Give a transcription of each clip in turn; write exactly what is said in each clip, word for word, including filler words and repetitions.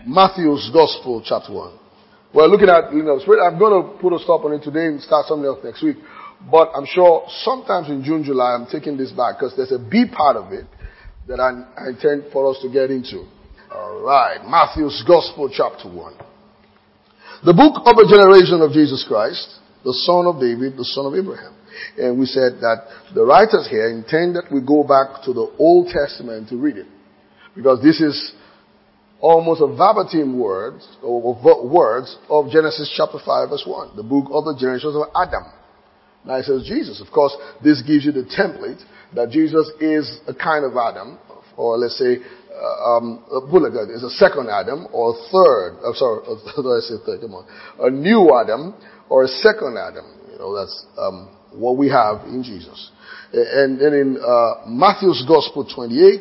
Matthew's Gospel, chapter one. We're looking at, you know, Spirit. I'm going to put a stop on it today and start something else next week. But I'm sure sometimes in June, July, I'm taking this back because there's a B part of it that I, I intend for us to get into. All right. Matthew's Gospel, chapter one. The book of a generation of Jesus Christ, the son of David, the son of Abraham. And we said that the writers here intend that we go back to the Old Testament to read it. Because this is almost a verbatim words, or words of Genesis chapter five verse one. The book of the generations of Adam. Now it says Jesus. Of course, this gives you the template that Jesus is a kind of Adam, or let's say, uh, um, is a second Adam, or a third, I'm sorry, I say third, come on, a new Adam, or a second Adam. You know, that's, um, what we have in Jesus. And then in, uh, Matthew's Gospel twenty-eight,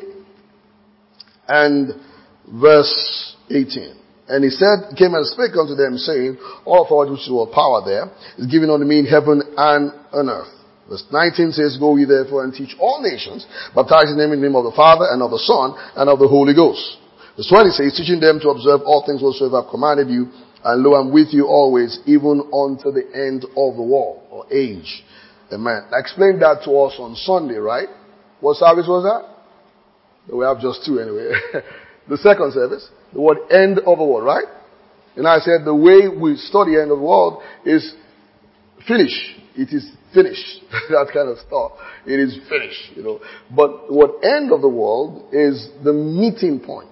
and verse eighteen. And he said, came and spake unto them, saying, all authority which is all power there is given unto me in heaven and on earth. Verse nineteen says, go ye therefore and teach all nations, baptizing them in the name of the Father and of the Son and of the Holy Ghost. Verse twenty says, teaching them to observe all things whatsoever I have commanded you, and lo, I'm with you always, even unto the end of the world, or age. Amen. I explained that to us on Sunday, right? What service was that? We have just two anyway. The second service, the word end of the world, right? And I said the way we study end of the world is finish. It is finished. That kind of stuff. It is finished, you know. But what end of the world is the meeting point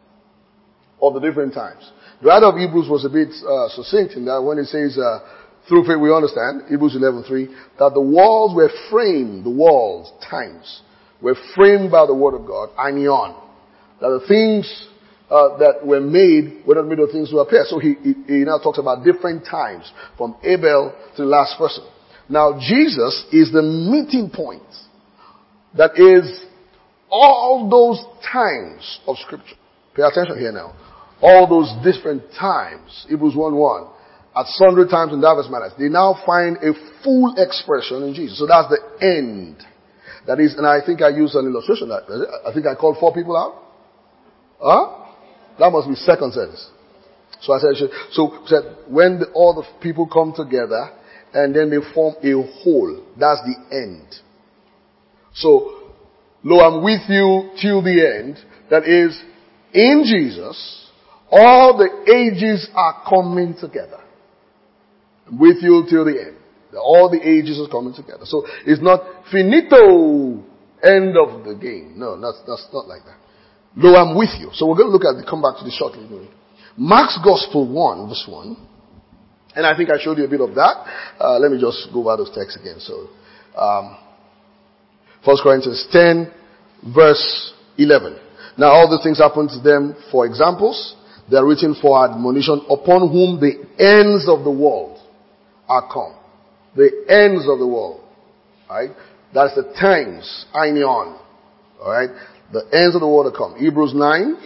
of the different times. The writer of Hebrews was a bit uh, succinct in that when it says, uh, through faith we understand, Hebrews eleven three, that the walls were framed, the walls, times, were framed by the word of God, anion. That the things uh, that were made were not made of things to appear. So he, he, he now talks about different times, from Abel to the last person. Now Jesus is the meeting point. That is all those times of Scripture. Pay attention here now. All those different times, Hebrews one one, at sundry times in diverse manners, they now find a full expression in Jesus. So that's the end. That is, and I think I used an illustration that, I think I called four people out. Huh? That must be second service. So I said, so said when the, all the people come together and then they form a whole, that's the end. So, lo, I'm with you till the end. That is, in Jesus, all the ages are coming together. I'm with you till the end. All the ages are coming together. So it's not finito, end of the game. No, that's, that's not like that. Lo, I'm with you. So we're going to look at the, come back to this shortly. Mark's Gospel one, verse one. And I think I showed you a bit of that. Uh, let me just go over those texts again. So, um, First Corinthians ten, verse eleven. Now all these things happen to them for examples. They are written for admonition, upon whom the ends of the world are come. The ends of the world. Right? That's the times, aion. Alright? The ends of the world are come. Hebrews nine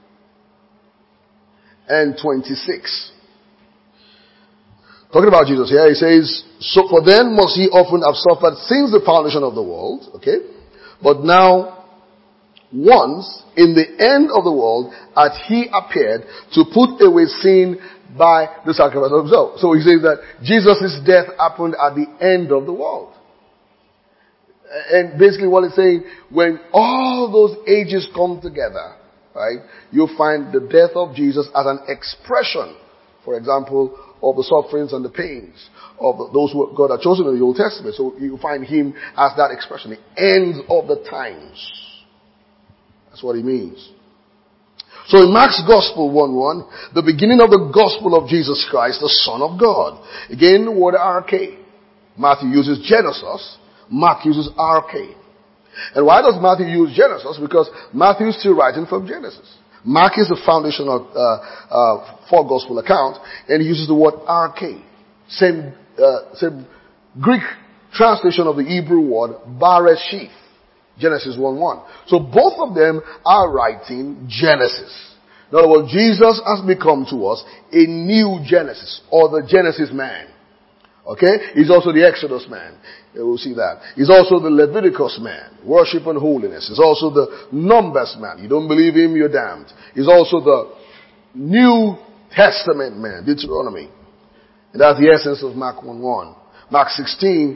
and twenty-six. Talking about Jesus here, he says, so for then must he often have suffered since the foundation of the world. Okay? But now, once, in the end of the world, hath he appeared to put away sin by the sacrifice of himself. So he says that Jesus' death happened at the end of the world. And basically what it's saying, when all those ages come together, right, you'll find the death of Jesus as an expression, for example, of the sufferings and the pains of those who God had chosen in the Old Testament. So you find him as that expression, the ends of the times. That's what he means. So in Mark's Gospel one one, the beginning of the Gospel of Jesus Christ, the Son of God. Again, the word arche. Matthew uses Genesis. Mark uses arche. And why does Matthew use Genesis? Because Matthew is still writing from Genesis. Mark is the foundation of, uh, uh, for Gospel account, and he uses the word arche. Same, uh, same Greek translation of the Hebrew word Bereshith. Genesis one one. So both of them are writing Genesis. In other words, Jesus has become to us a new Genesis, or the Genesis man. Okay? He's also the Exodus man. We'll see that. He's also the Leviticus man. Worship and holiness. He's also the Numbers man. You don't believe him, you're damned. He's also the New Testament man, Deuteronomy. And that's the essence of Mark one one. Mark sixteen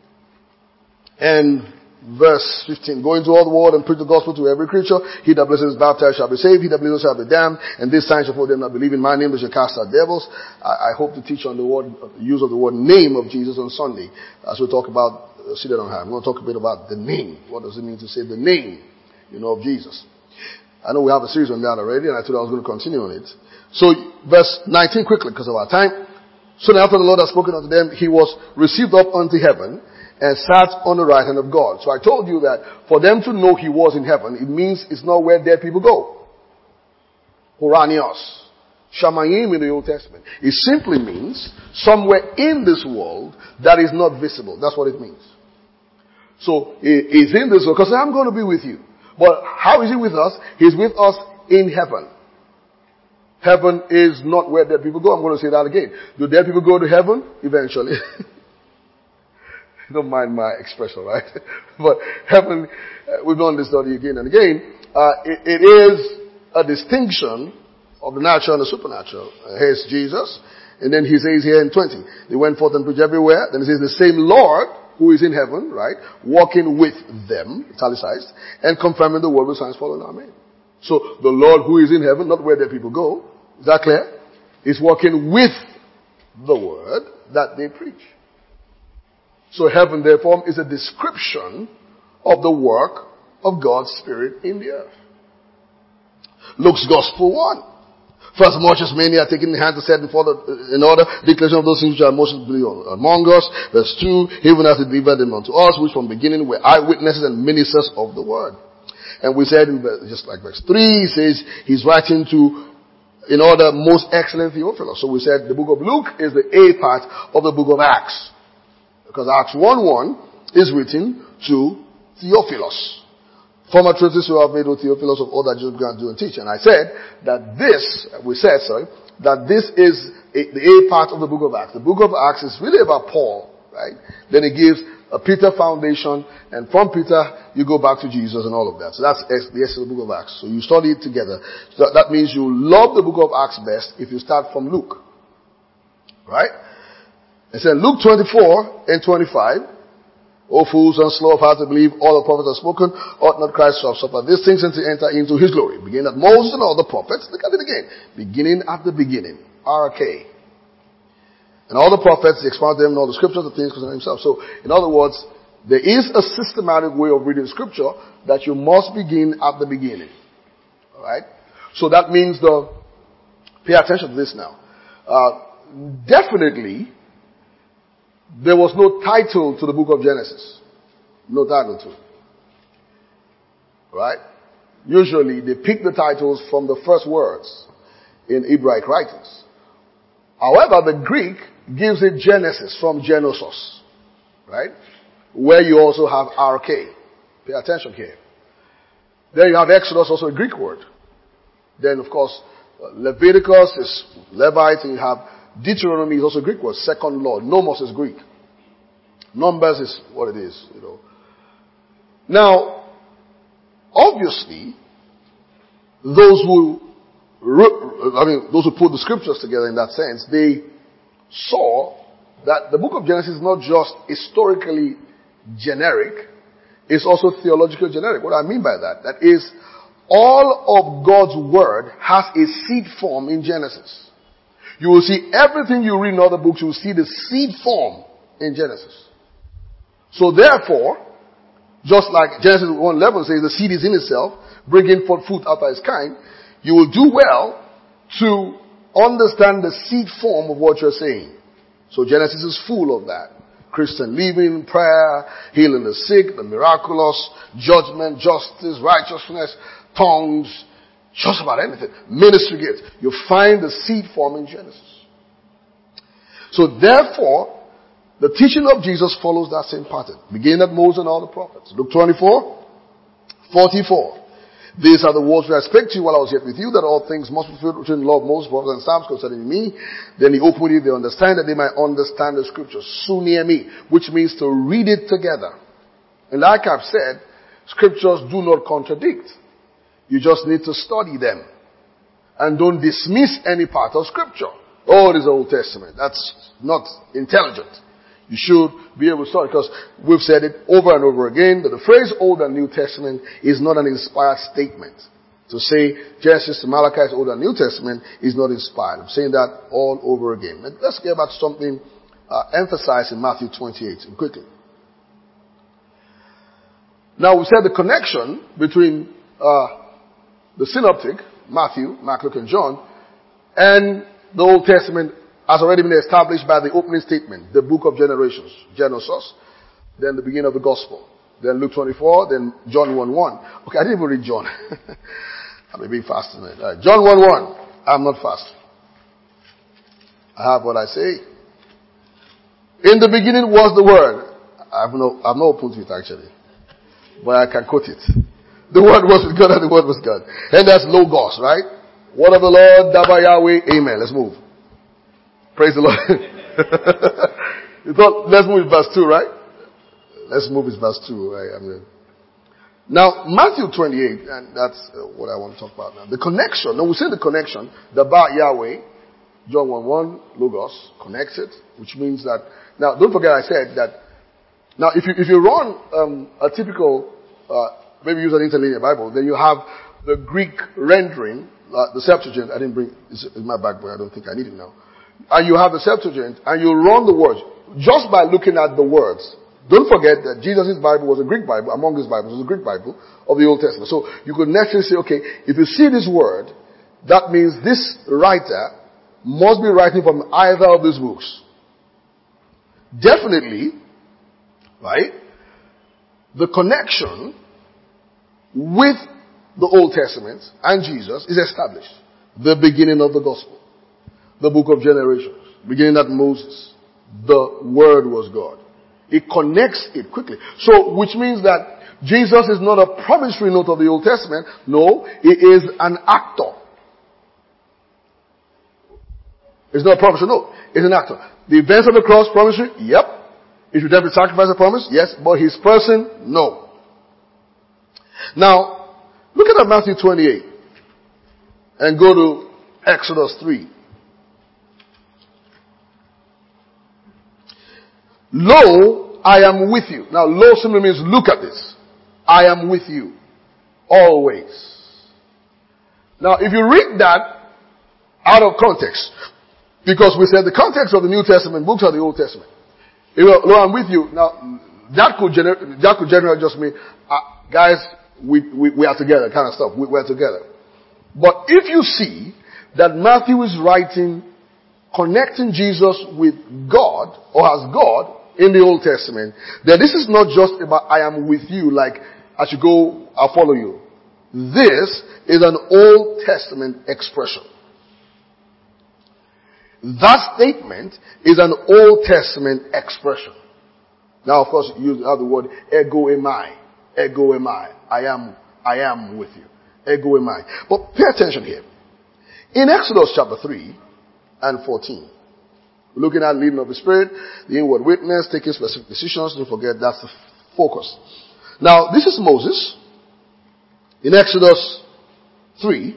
and verse fifteen. Go into all the world and preach the gospel to every creature. He that believes is baptized shall be saved. He that believes shall be damned. And this sign shall follow them that believe in my name. They shall cast out devils. I, I hope to teach on the word, use of the word name of Jesus on Sunday. As we talk about, uh, see that on high. I'm going to talk a bit about the name. What does it mean to say the name, you know, of Jesus? I know we have a series on that already, and I thought I was going to continue on it. So, verse nineteen quickly, because of our time. Soon after the Lord had spoken unto them, he was received up unto heaven and sat on the right hand of God. So I told you that for them to know he was in heaven, it means it's not where dead people go. Horanios. Shamayim in the Old Testament. It simply means somewhere in this world that is not visible. That's what it means. So he's in this world because I'm going to be with you. But how is he with us? He's with us in heaven. Heaven is not where dead people go. I'm going to say that again. Do dead people go to heaven? Eventually. Don't mind my expression, right? But heaven, uh, we've done this study again and again. Uh, it, it is a distinction of the natural and the supernatural. Uh, here's Jesus. And then he says here in twenty, they went forth and preached everywhere. Then he says the same Lord who is in heaven, right? Walking with them, italicized, and confirming the word with signs following. Amen. So the Lord who is in heaven, not where the people go, is that clear? Is walking with the word that they preach. So heaven therefore is a description of the work of God's Spirit in the earth. Luke's Gospel one. First much as many are taken in hand to set before the, in order, declaration of those things which are most among us. Verse two, even as he delivered them unto us, which from beginning were eyewitnesses and ministers of the word. And we said, in verse, just like verse three, he says he's writing to, in order, most excellent Theophilus. So we said the book of Luke is the A part of the book of Acts. Because Acts one one is written to Theophilus. Former truths who have made with Theophilus of all that Jesus began to do and teach. And I said that this, we said, sorry, that this is a, the A part of the book of Acts. The book of Acts is really about Paul, right? Then it gives a Peter foundation, and from Peter, you go back to Jesus and all of that. So that's the essence of the book of Acts. So you study it together. So that means you love the book of Acts best if you start from Luke. Right? It said Luke twenty-four and twenty-five. O fools and slow of heart to believe all the prophets have spoken, ought not Christ to have suffered these things and to enter into his glory. Beginning at Moses and all the prophets. Look at it again. Beginning at the beginning. R K. And all the prophets, he expounded them in all the scriptures, the things concerning himself. So, in other words, there is a systematic way of reading scripture that you must begin at the beginning. Alright? So that means the, pay attention to this now. Uh, definitely, there was no title to the book of Genesis. No title to it. Right? Usually they pick the titles from the first words in Hebraic writings. However, the Greek gives it Genesis from Genosos. Right? Where you also have R K. Pay attention here. Then you have Exodus, also a Greek word. Then of course, Leviticus is Levite, and you have Deuteronomy is also a Greek word, second law. Nomos is Greek. Numbers is what it is, you know. Now, obviously, those who, I mean, those who put the scriptures together in that sense, they saw that the book of Genesis is not just historically generic, it's also theologically generic. What do I mean by that? That is, all of God's word has a seed form in Genesis. You will see everything you read in other books, you will see the seed form in Genesis. So therefore, just like Genesis one eleven says, the seed is in itself, bringing forth fruit after its kind, you will do well to understand the seed form of what you're saying. So Genesis is full of that. Christian living, prayer, healing the sick, the miraculous, judgment, justice, righteousness, tongues, just about anything. Ministry gifts. You find the seed form in Genesis. So therefore, the teaching of Jesus follows that same pattern. Beginning at Moses and all the prophets. Luke twenty-four, forty-four. These are the words that I spake to you while I was yet with you, that all things must be fulfilled within the law of Moses, prophets, and Psalms concerning me. Then he opened it, they understand that they might understand the scriptures. So near me, which means to read it together. And like I've said, scriptures do not contradict. You just need to study them. And don't dismiss any part of Scripture. Oh, it is the Old Testament. That's not intelligent. You should be able to start, because we've said it over and over again that the phrase Old and New Testament is not an inspired statement. To say Genesis to Malachi is Old and New Testament is not inspired. I'm saying that all over again. Let's get back to something uh, emphasized in Matthew twenty-eight quickly. Now we said the connection between uh, the synoptic, Matthew, Mark, Luke, and John, and the Old Testament has already been established by the opening statement, the book of generations, Genesis, then the beginning of the gospel, then Luke twenty-four, then John one one. Okay, I didn't even read John. I'm being fast tonight. All right. John one one. I'm not fast. I have what I say. In the beginning was the Word. I've no, I've not opened it actually, but I can quote it. The Word was with God and the Word was God. And that's Logos, right? Word of the Lord, Daba Yahweh, Amen. Let's move. Praise the Lord. You thought, let's move to verse two, right? Let's move to verse two, right? I mean, now, Matthew twenty-eight, and that's uh, what I want to talk about now. The connection. Now, we say the connection, the Ba Yahweh, John one one, Logos, connects it, which means that, now, don't forget I said that, now, if you, if you run um, a typical, uh, maybe use an interlinear Bible, then you have the Greek rendering, uh, the Septuagint. I didn't bring, it's in my bag, but I don't think I need it now. And you have the Septuagint, and you run the words, just by looking at the words. Don't forget that Jesus' Bible was a Greek Bible, among his Bibles was a Greek Bible of the Old Testament. So you could naturally say, okay, if you see this word, that means this writer must be writing from either of these books. Definitely, right, the connection with the Old Testament and Jesus is established. The beginning of the gospel. The book of generations. Beginning at Moses. The Word was God. It connects it quickly. So, which means that Jesus is not a promissory note of the Old Testament. No, he is an actor. It's not a promissory note. It's an actor. The events of the cross, promissory? Yep. His redemptive sacrifice a promise? Yes. But his person? No. Now, look at Matthew twenty-eight. And go to Exodus three. Lo, I am with you. Now, lo simply means look at this. I am with you. Always. Now, if you read that out of context, because we said the context of the New Testament books are the Old Testament. You know, lo, I'm with you. Now, that could gener- that could generally just mean, uh, guys, we, we, we are together kind of stuff. We, we're together. But if you see that Matthew is writing, connecting Jesus with God, or as God, in the Old Testament, then this is not just about I am with you, like as you go, I'll follow you. This is an Old Testament expression. That statement is an Old Testament expression. Now, of course, you have the word ego emai. Ego emai. I am, I am with you. Ego emai. But pay attention here. In Exodus chapter three and fourteen, we're looking at leading of the Spirit, the inward witness, taking specific decisions. Don't forget that's the focus. Now, this is Moses in Exodus three.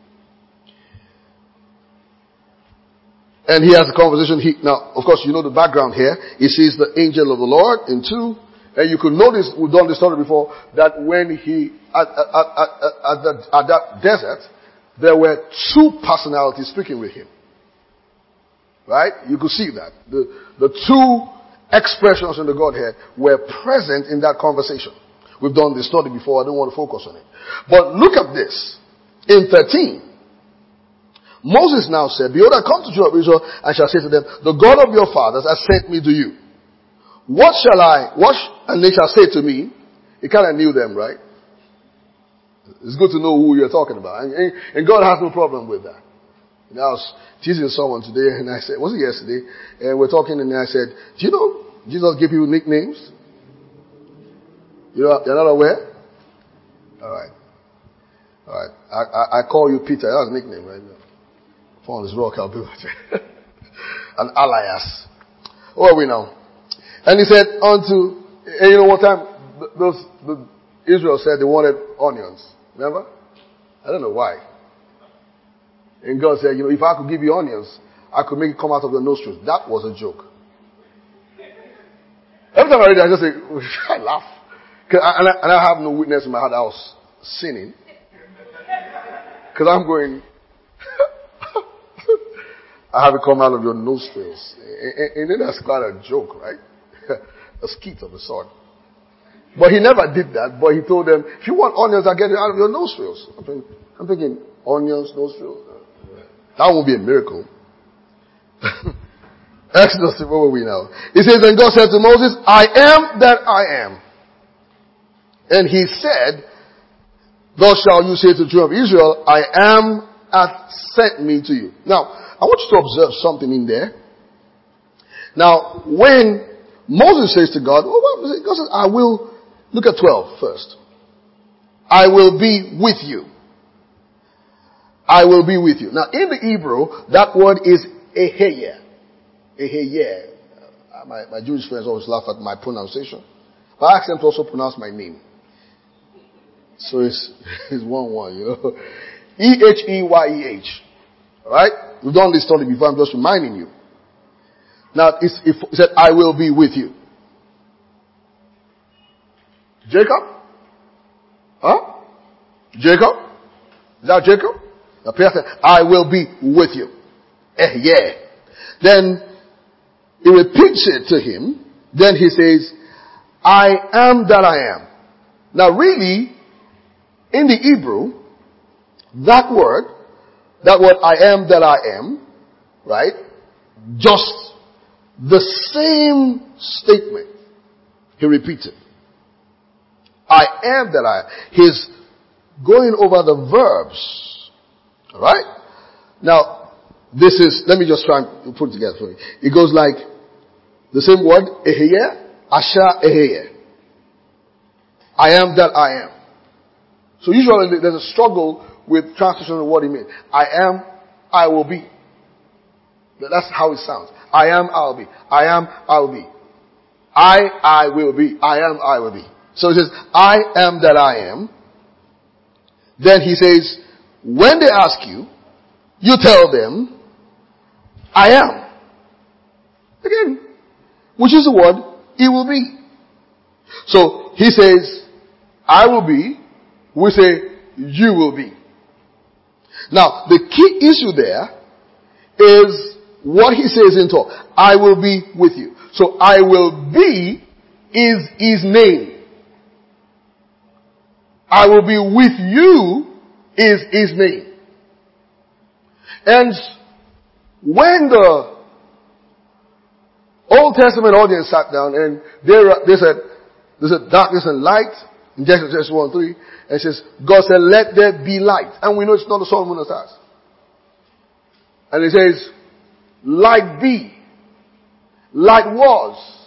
And he has a conversation. He, now, of course, you know the background here. He sees the angel of the Lord in two. And you could notice, we've done this story before, that when he, at, at, at, at, the, at that desert, there were two personalities speaking with him. Right? You could see that. The, the two expressions in the Godhead were present in that conversation. We've done this study before. I don't want to focus on it. But look at this. In thirteen, Moses now said, behold, I come to you of Israel and shall say to them, the God of your fathers has sent me to you. What shall I, what, sh- and they shall say to me, he kind of knew them, right? It's good to know who you're talking about. And, and God has no problem with that. And I was teasing someone today, and I said, was it yesterday? And we're talking, and I said, do you know Jesus gave people nicknames? You know, you're not aware? Alright. Alright. I, I, I call you Peter. That's a nickname right now. Fall on this rock, I'll do it. An alias. What are we now? And he said unto, and you know what time those, the, Israel said they wanted onions. Remember? I don't know why. And God said, you know, if I could give you onions, I could make it come out of your nostrils. That was a joke. Every time I read it, I just say, I laugh. I, and, I, and I have no witness in my heart I was sinning. Because I'm going, I have it come out of your nostrils. And, and then that's quite a joke, right? A skit of a sort. But he never did that. But he told them, if you want onions, I'll get it out of your nostrils. I'm thinking, I'm thinking onions, nostrils. That won't be a miracle. Exodus, where were we now? It says, and God said to Moses, I am that I am. And he said, thus shall you say to the children of Israel, I am hath sent me to you. Now, I want you to observe something in there. Now, when Moses says to God, well, what was it? God says, I will, look at twelve first. I will be with you. I will be with you. Now, in the Hebrew, that word is eheyer. Eheyer. Uh, my, my Jewish friends always laugh at my pronunciation. But I ask them to also pronounce my name. So it's, it's one one, you know. E H E Y E H. Alright? We've done this study before, I'm just reminding you. Now, it's, it said, I will be with you. Jacob? Huh? Jacob? Is that Jacob? Now, Peter said, I will be with you. Eh, yeah. Then, he repeats it to him. Then he says, I am that I am. Now, really, in the Hebrew, that word, that word I am that I am, right? Just the same statement. He repeats it. I am that I am. He's going over the verbs. Alright? Now, this is, let me just try and put it together for you. It goes like, the same word, eheyer, asha eheyer. I am that I am. So usually there's a struggle with translation of what it means. I am, I will be. That's how it sounds. I am, I'll be. I am, I'll be. I, I will be. I am, I will be. So it says, I am that I am. Then he says, when they ask you, you tell them, I am. Again, which is the word, it will be. So he says, I will be. We say, you will be. Now, the key issue there is what he says in talk. I will be with you. So, I will be is his name. I will be with you is his name. And when the Old Testament audience sat down and they, they said, they said darkness and light, in Genesis one three, and it says, God said, let there be light. And we know it's not the sun, moon, and stars. And it says, light be. Light was.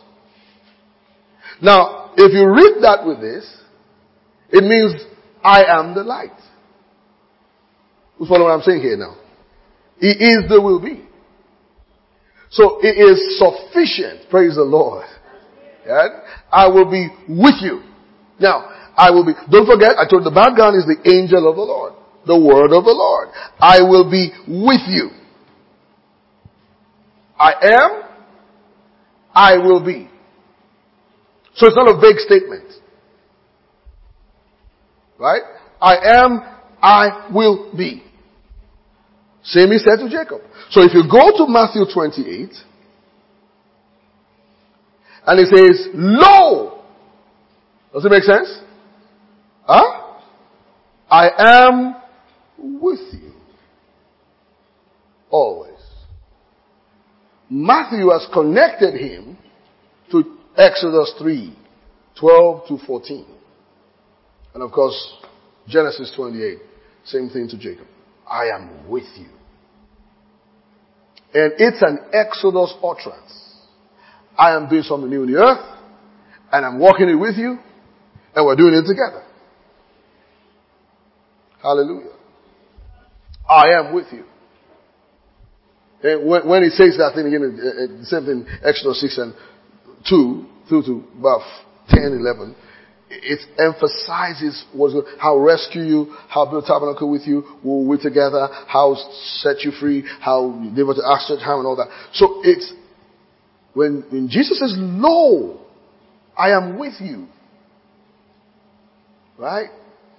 Now, if you read that with this, it means, I am the light. You follow what I'm saying here now? He is the will be. So it is sufficient, praise the Lord. Right? I will be with you. Now, I will be, don't forget, I told you the background is the angel of the Lord. The word of the Lord. I will be with you. I am, I will be. So it's not a vague statement. Right? I am, I will be. Same he said to Jacob. So if you go to Matthew twenty-eight, and it says, lo! Does it make sense? Huh? I am with you. Always. Matthew has connected him to Exodus three, twelve to fourteen. And of course, Genesis twenty-eight, same thing to Jacob. I am with you. And it's an Exodus utterance. I am doing something new in the earth, and I'm walking it with you, and we're doing it together. Hallelujah. I am with you. And when, when he says that thing again, the same thing, Exodus six and two through to about ten, eleven, it emphasizes what's good, how rescue you, how build tabernacle with you, we'll we together, how set you free, how deliver to ask church, how and all that. So it's, when, when Jesus says, lo, I am with you, right?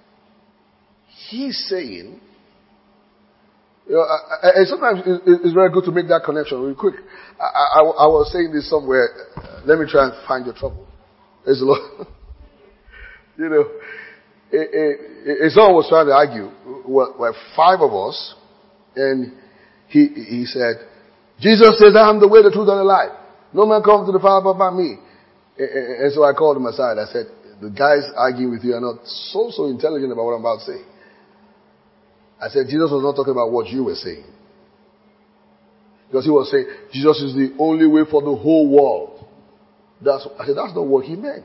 He's saying, you know, I, I, and sometimes it, it's very good to make that connection real quick. I, I, I was saying this somewhere. Let me try and find your trouble. There's a lot. You know, it, it, it, someone was trying to argue. Well, well, five of us, and he he said, Jesus says, I am the way, the truth, and the life. No man comes to the Father but by me. And, and so I called him aside. I said, the guys arguing with you are not so, so intelligent about what I'm about to say. I said, Jesus was not talking about what you were saying. Because he was saying, Jesus is the only way for the whole world. That's, I said, that's not what he meant.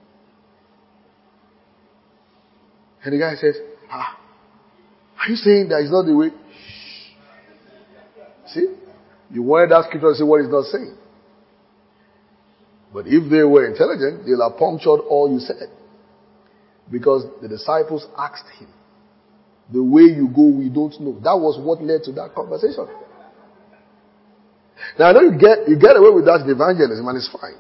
And the guy says, ah, are you saying that it's not the way? Shh. See? You wanted that scripture to say what he's not saying. But if they were intelligent, they'll have punctured all you said. Because the disciples asked him, the way you go, we don't know. That was what led to that conversation. Now I know you get, you get away with that in evangelism and it's fine.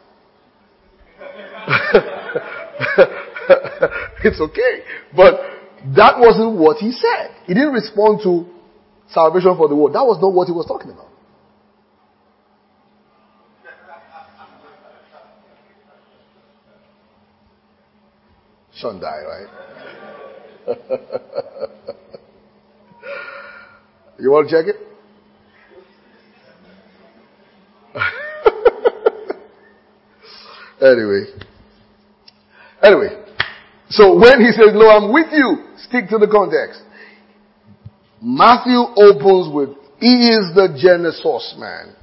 It's okay. But that wasn't what he said. He didn't respond to salvation for the world. That was not what he was talking about. Shundai, right? You want to check it? Anyway. Anyway. So when he says, "Lo, I'm with you," stick to the context. Matthew opens with, he is the Genesis man.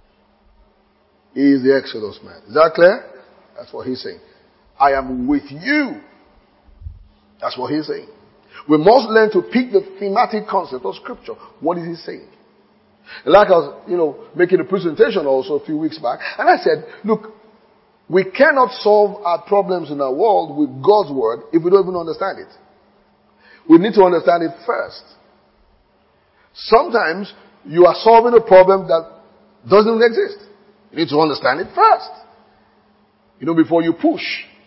He is the Exodus man. Is that clear? That's what he's saying. I am with you. That's what he's saying. We must learn to pick the thematic concept of scripture. What is he saying? And like I was, you know, making a presentation also a few weeks back, and I said, look, we cannot solve our problems in our world with God's word if we don't even understand it. We need to understand it first. Sometimes you are solving a problem that doesn't exist. You need to understand it first. You know, before you push.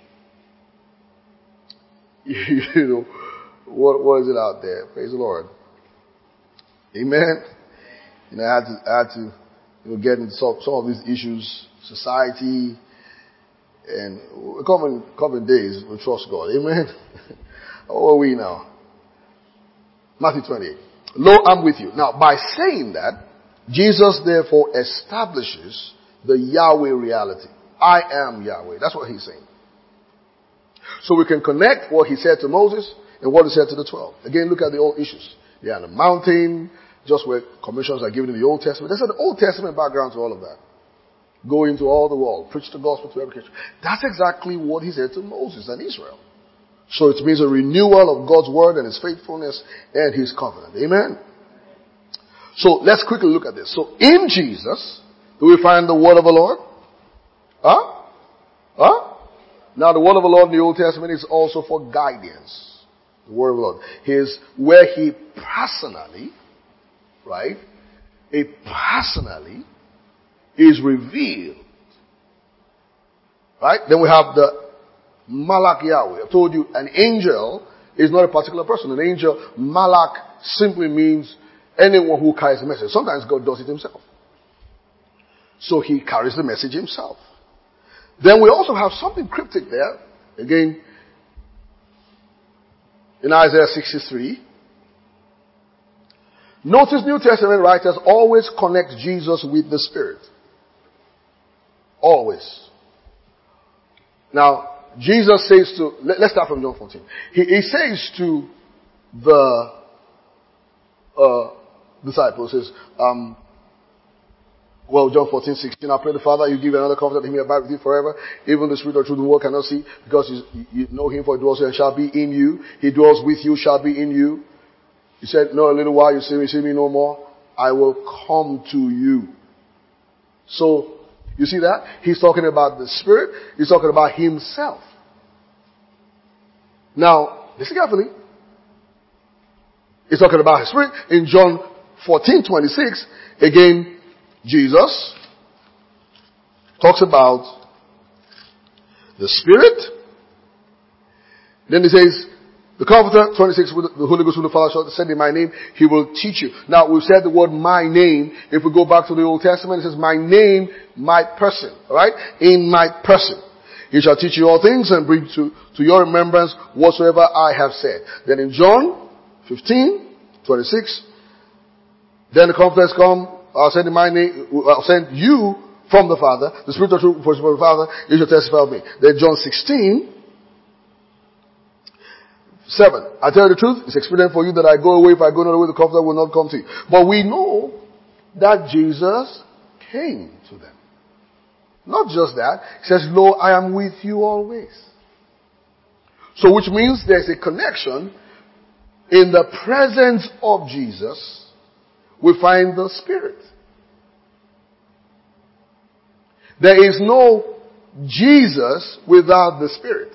You know, what, what is it out there? Praise the Lord. Amen. You know, I had to, I had to you know, get into some, some of these issues, society, and we're coming, coming days, we trust God. Amen. How are we now? Matthew twenty-eight. Lo, I'm with you. Now, by saying that, Jesus therefore establishes the Yahweh reality. I am Yahweh. That's what he's saying. So we can connect what he said to Moses and what he said to the twelve. Again, look at the old issues. They're on the mountain, just where commissions are given in the Old Testament. There's an Old Testament background to all of that. Go into all the world, preach the gospel to every creature. That's exactly what he said to Moses and Israel. So it means a renewal of God's word and his faithfulness and his covenant. Amen? So let's quickly look at this. So in Jesus, do we find the word of the Lord? Huh? Huh? Now the word of the Lord in the Old Testament is also for guidance. The word of the Lord. Here's where he personally, right? He personally is revealed. Right? Then we have the Malak Yahweh. I told you an angel is not a particular person. An angel, Malak, simply means anyone who carries the message. Sometimes God does it himself. So he carries the message himself. Then we also have something cryptic there. Again, in Isaiah sixty-three. Notice New Testament writers always connect Jesus with the Spirit. Always. Now, Jesus says to, let, let's start from John fourteen. He, he says to the uh, disciples, says, um, well, John fourteen, sixteen, I pray the Father, you give another comfort that he may abide with you forever. Even the Spirit of truth the world cannot see, because you, you know him, for he dwells and shall be in you. He dwells with you, shall be in you. He said, no, a little while you see me, see me no more. I will come to you. So, you see that? He's talking about the Spirit. He's talking about himself. Now, listen carefully. He's talking about his spirit. In John fourteen twenty-six, again, Jesus talks about the Spirit. Then he says, the Comforter, twenty-six, the Holy Ghost, who the Father shall send in my name, he will teach you. Now, we've said the word my name. If we go back to the Old Testament, it says my name, my person. Alright? In my person. He shall teach you all things and bring to, to your remembrance whatsoever I have said. Then in John fifteen twenty-six, then the Comforter has come, I'll send in my name, I'll send you from the Father, the Spirit of truth from the Father, you shall testify of me. Then John sixteen, seven. I tell you the truth, it's expedient for you that I go away. If I go not away, the Comforter will not come to you. But we know that Jesus came to them. Not just that. He says, lo, I am with you always. So which means there's a connection. In the presence of Jesus, we find the Spirit. There is no Jesus without the Spirit.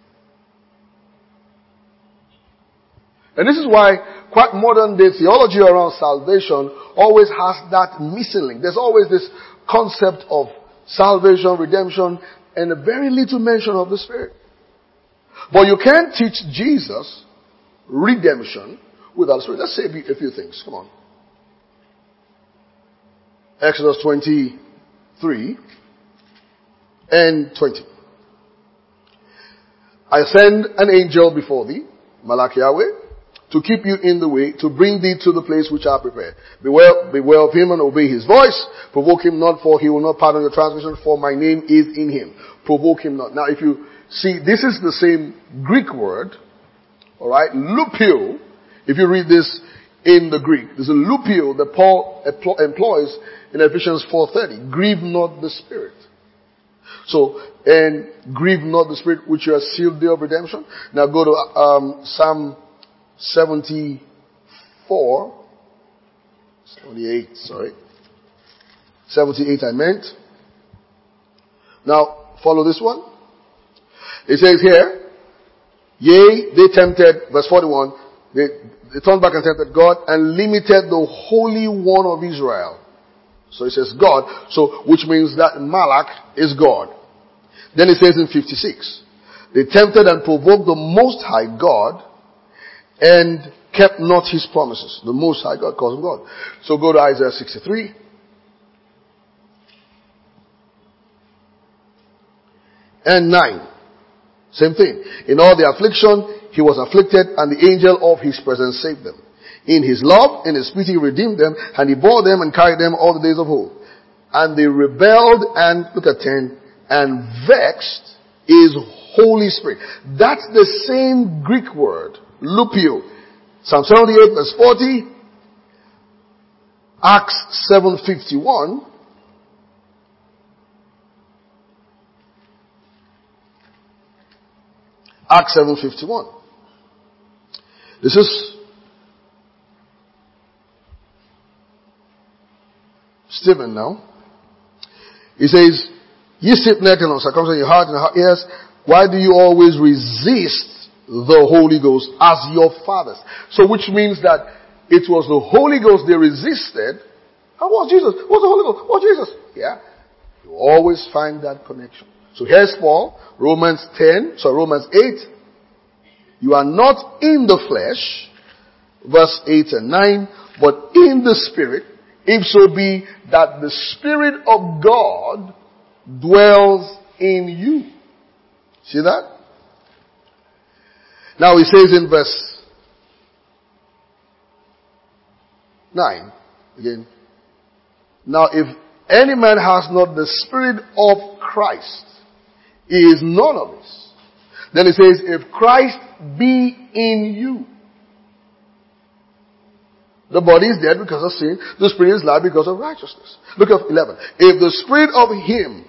And this is why quite modern day theology around salvation always has that missing link. There's always this concept of salvation, redemption, and a very little mention of the Spirit. But you can't teach Jesus redemption without the Spirit. Let's say a few things. Come on. Exodus twenty-three and twenty. I send an angel before thee, Malach Yahweh, to keep you in the way, to bring thee to the place which I prepared. Beware, beware of him and obey his voice. Provoke him not, for he will not pardon your transgression, for my name is in him. Provoke him not. Now if you see, this is the same Greek word, alright, lupio. If you read this in the Greek, there's a lupio that Paul employs in Ephesians four thirty. Grieve not the Spirit. So, and grieve not the Spirit which you are sealed day of redemption. Now go to um, Psalm seventy-four, seventy-eight, sorry. seventy-eight I meant. Now, follow this one. It says here, yea, they tempted, verse forty-one, they, they turned back and tempted God and limited the Holy One of Israel. So it says God, so which means that Malach is God. Then it says in fifty-six, they tempted and provoked the Most High God and kept not his promises. The Most High God calls him God. So go to Isaiah sixty-three. And nine. Same thing. In all their affliction, he was afflicted, and the angel of his presence saved them. In his love, in his pity, he redeemed them, and he bore them and carried them all the days of old. And they rebelled and, look at ten, and vexed his Holy Spirit. That's the same Greek word, lupio. Psalm seventy-eight verse forty, Acts seven fifty-one, Acts seven fifty-one. This is Stephen now. He says, ye stiff-necked and uncircumcised in your heart and your ears, why do you always resist the Holy Ghost as your fathers? So which means that it was the Holy Ghost they resisted. How was Jesus? What's the Holy Ghost? What's Jesus? Yeah. You always find that connection. So here's Paul, Romans ten, so Romans eight. You are not in the flesh, verse eight and nine, but in the Spirit, if so be that the Spirit of God dwells in you. See that? Now he says in verse nine, again, now if any man has not the Spirit of Christ, he is none of us. Then he says, if Christ be in you, the body is dead because of sin, the Spirit is alive because of righteousness. Look at eleven. If the Spirit of him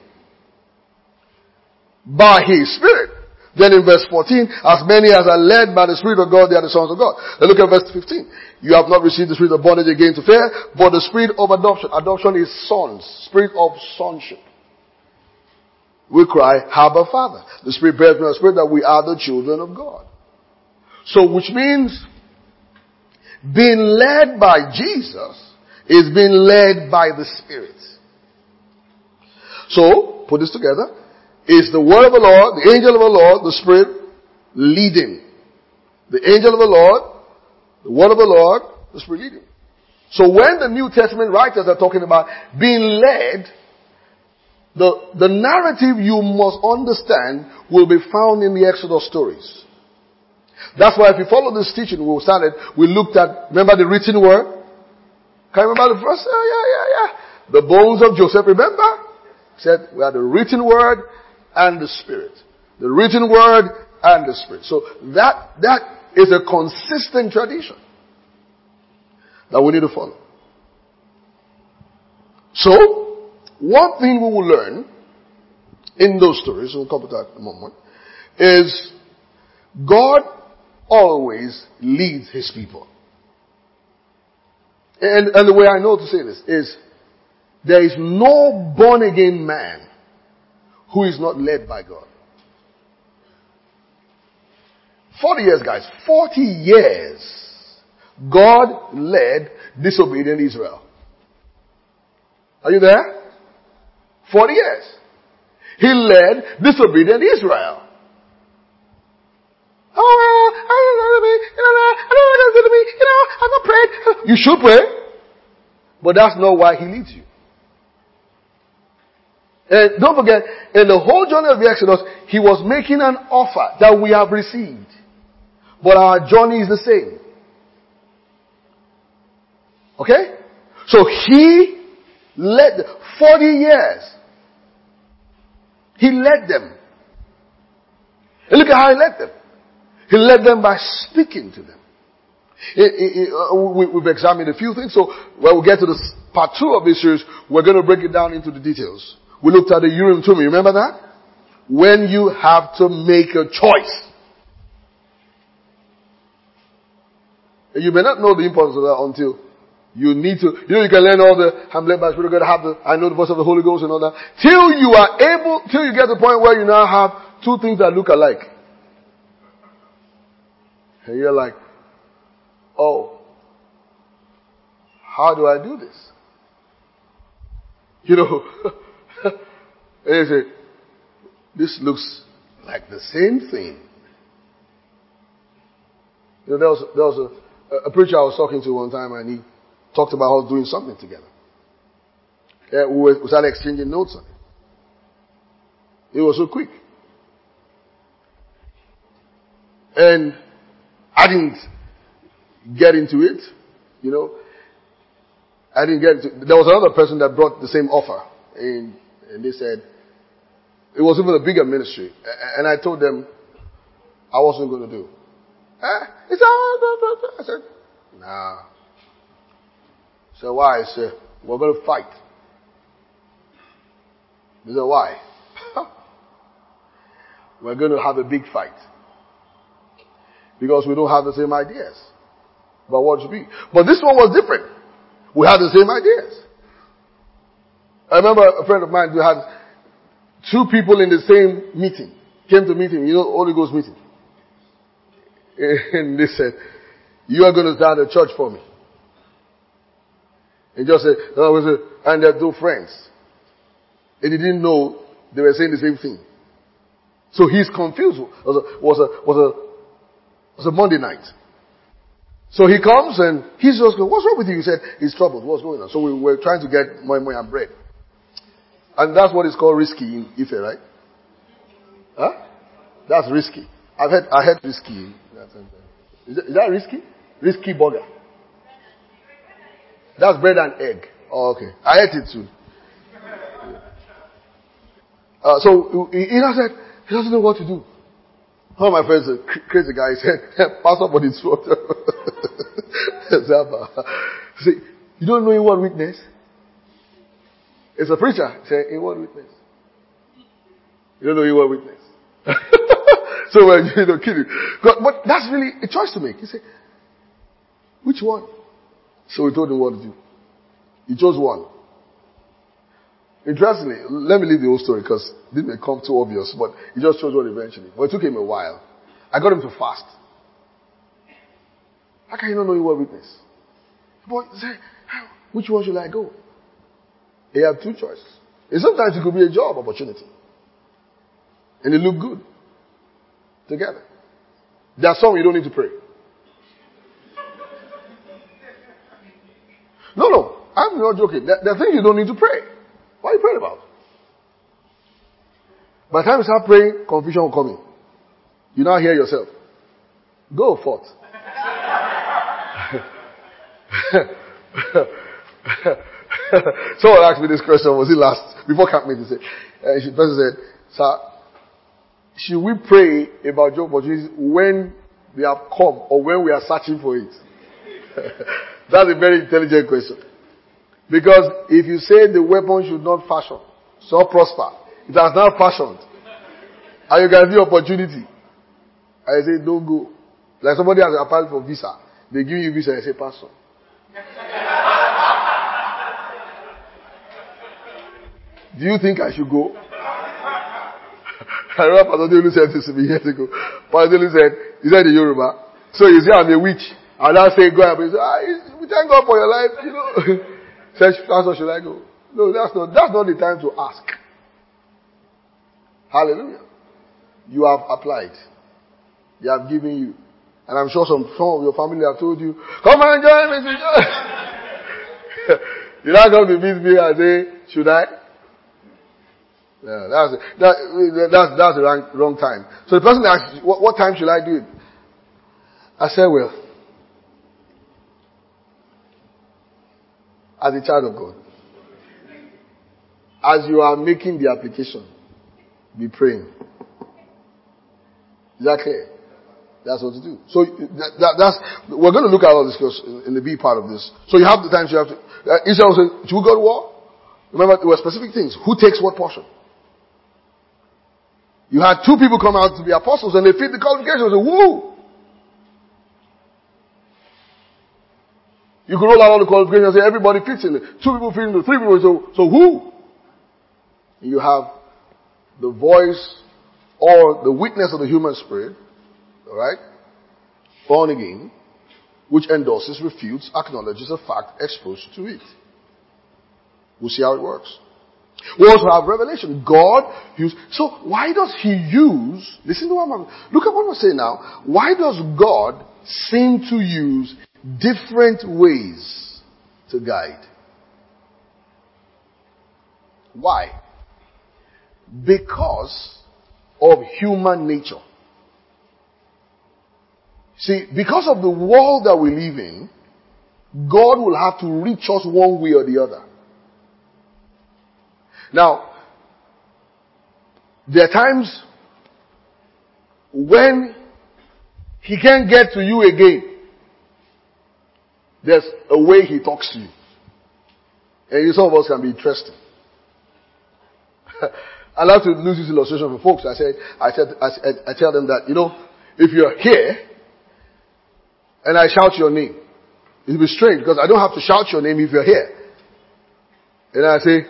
by his Spirit, then in verse fourteen, as many as are led by the Spirit of God, they are the sons of God. Then look at verse fifteen. You have not received the spirit of bondage again to fear, but the spirit of adoption. Adoption is sons. Spirit of sonship. We cry, Abba, Father. The Spirit bears witness with the Spirit that we are the children of God. So which means being led by Jesus is being led by the Spirit. So, put this together. Is the word of the Lord, the angel of the Lord, the Spirit leading. The angel of the Lord, the word of the Lord, the Spirit leading. So when the New Testament writers are talking about being led, the, the narrative you must understand will be found in the Exodus stories. That's why if you follow this teaching we started, we looked at, remember the written word? Can you remember the verse? Oh, yeah, yeah, yeah. The bones of Joseph, remember? Said we had the written word and the Spirit. The written word and the Spirit. So that, that is a consistent tradition that we need to follow. So, one thing we will learn in those stories, we'll come to that in a moment, is God always leads His people. And, and the way I know to say this is, there is no born again man who is not led by God. Forty years, guys. Forty years. God led disobedient Israel. Are you there? Forty years. He led disobedient Israel. Oh, I don't know, you know, I don't know what it's going to be. You know, I'm not praying. You should pray. But that's not why He leads you. And don't forget, in the whole journey of the Exodus, He was making an offer that we have received. But our journey is the same. Okay? So He led forty years. He led them. And look at how He led them. He led them by speaking to them. It, it, it, uh, we, we've examined a few things. So when we get to the part two of this series, we're going to break it down into the details. We looked at the Urim Thummim. Remember that? When you have to make a choice. And you may not know the importance of that until you need to. You know, you can learn all the, I'm led by the Spirit of God, have the, I know the voice of the Holy Ghost and all that. Till you are able, till you get to the point where you now have two things that look alike. And you're like, oh, how do I do this? You know, and you say, this looks like the same thing. You know, there was, there was a, a preacher I was talking to one time, and he talked about us doing something together. Yeah, we, were, we started exchanging notes on it. It was so quick. And I didn't get into it, you know. I didn't get into it. There was another person that brought the same offer. And, and they said, it was even a bigger ministry. And I told them I wasn't going to do. Eh? He said, oh, I said, nah. So why? I said, we're going to fight. He said, why? We're going to have a big fight. Because we don't have the same ideas about what it should be. But this one was different. We had the same ideas. I remember a friend of mine who had two people in the same meeting. Came to meeting, you know, Holy Ghost meeting. And they said, you are going to start a church for me. And just said, oh, and they're two friends. And he didn't know they were saying the same thing. So he's confused. It was a, was a, was a, was a Monday night. So he comes and he's just going, what's wrong with you? He said, he's troubled. What's going on? So we were trying to get more and more and bread. And that's what is called risky in Ife, right? Huh? That's risky. I've had, I had risky. Is that, is that risky? Risky burger. That's bread and egg. Oh, okay. I ate it too. Uh, so he, he said, he doesn't know what to do. One of my friends, a crazy guy, he said, pass up on his throat. He said, you don't know in what witness? It's a preacher. He said, in what witness? You don't know in what witness? So we're, you know, kidding. But, but that's really a choice to make. He said, which one? So we told him what to do. He chose one. Interestingly, let me leave the whole story because this may come too obvious, but he just chose one eventually. But it took him a while. I got him to fast. How can you not know your word witness? But say, which one should I go? You have two choices. And sometimes it could be a job opportunity. And it look good together. There are some you don't need to pray. No, no. I'm not joking. There, there are things you don't need to pray. What are you praying about? By the time you start praying, confusion will come in. You now hear yourself. Go forth. Someone asked me this question, was it last, before camp meeting, said, uh, the person said, sir, should we pray about job opportunities when they have come or when we are searching for it? That's a very intelligent question. Because if you say the weapon should not fashion, so prosper, it has not fashioned, and you can see opportunity, I say don't go. Like somebody has applied for visa, they give you visa and say pass on. Do you think I should go? I remember Pastor Delu said this to me years ago. Pastor Delu said, he said in Yoruba, so you say I'm a witch. And I say go and say, ah, we thank God for your life, you know. Says, Pastor, should I go? No, that's not, that's not the time to ask. Hallelujah. You have applied. They have given you. And I'm sure some, some of your family have told you, come and join me. You're not going to meet me and say, should I? Yeah, that's, that, that's, that's the wrong, wrong time. So the person asks, what, what time should I do it? I said, well, as a child of God, as you are making the application, be praying. Is that clear? That's what to do. So that, that, that's, we're going to look at all this in the B part of this. So you have the times you have to, uh, Israel said, should we go to war? Remember, there were specific things. Who takes what portion? You had two people come out to be apostles and they fit the qualifications. Woo! You could roll out all the qualifications and say everybody fits in it. Two people fit in it, three people. So, so who? You have the voice or the witness of the human spirit, alright? Born again, which endorses, refutes, acknowledges a fact exposed to it. We'll see how it works. We also have revelation. God used, so why does He use, listen to what I'm, look at what I'm saying now. Why does God seem to use different ways to guide? Why? Because of human nature. See, because of the world that we live in, God will have to reach us one way or the other. Now, there are times when He can't get to you again. There's a way He talks to you. And some of us can be interesting. I like to use this illustration for folks. I said, I said, I, I tell them that, you know, if you're here and I shout your name, it'll be strange because I don't have to shout your name if you're here. And I say,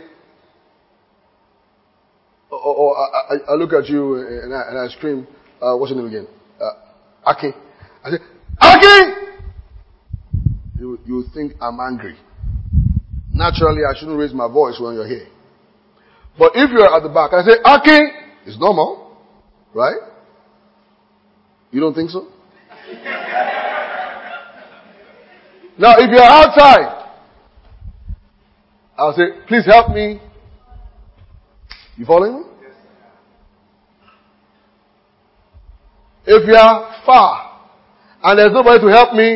or, or I, I look at you and I, and I scream, uh, what's your name again? Uh, Aki. I say, Aki! You, you think I'm angry. Naturally, I shouldn't raise my voice when you're here. But if you're at the back, I say, Aki! It's normal. Right? You don't think so? Now, if you're outside, I'll say, please help me. You following me? Yes. If you are far and there's nobody to help me,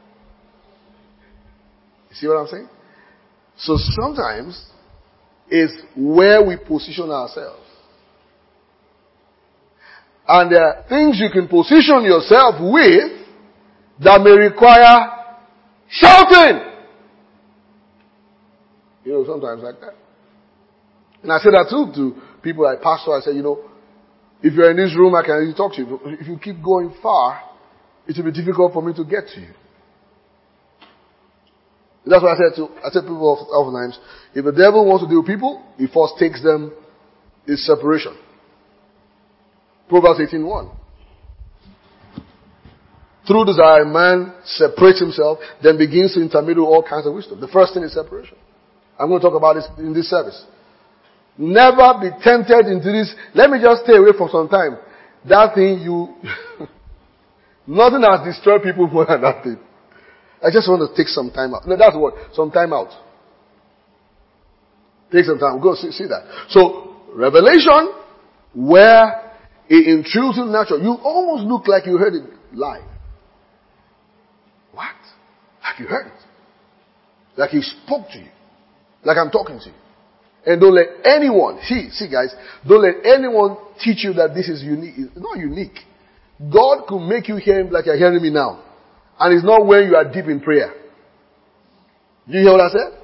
you see what I'm saying? So sometimes it's where we position ourselves. And there are things you can position yourself with that may require shouting. You know, sometimes like that. And I say that too to people like pastor. I say, you know, if you're in this room, I can really talk to you. But if you keep going far, it will be difficult for me to get to you. That's what I said to, I said people oftentimes, if the devil wants to deal with people, he first takes them in separation. Proverbs eighteen one. Through desire, man separates himself, then begins to intermingle all kinds of wisdom. The first thing is separation. I'm going to talk about this in this service. Never be tempted into this. Let me just stay away for some time. That thing you, nothing has destroyed people more than that thing. I just want to take some time out. No, that's what, some time out. Take some time. Go see, see that. So, revelation, where it intrudes in natural. You almost look like you heard it live. What? Like you heard it. Like he spoke to you. Like I'm talking to you. And don't let anyone, see, see guys, don't let anyone teach you that this is unique. It's not unique. God could make you hear him like you're hearing me now. And it's not when you are deep in prayer. Do you hear what I said?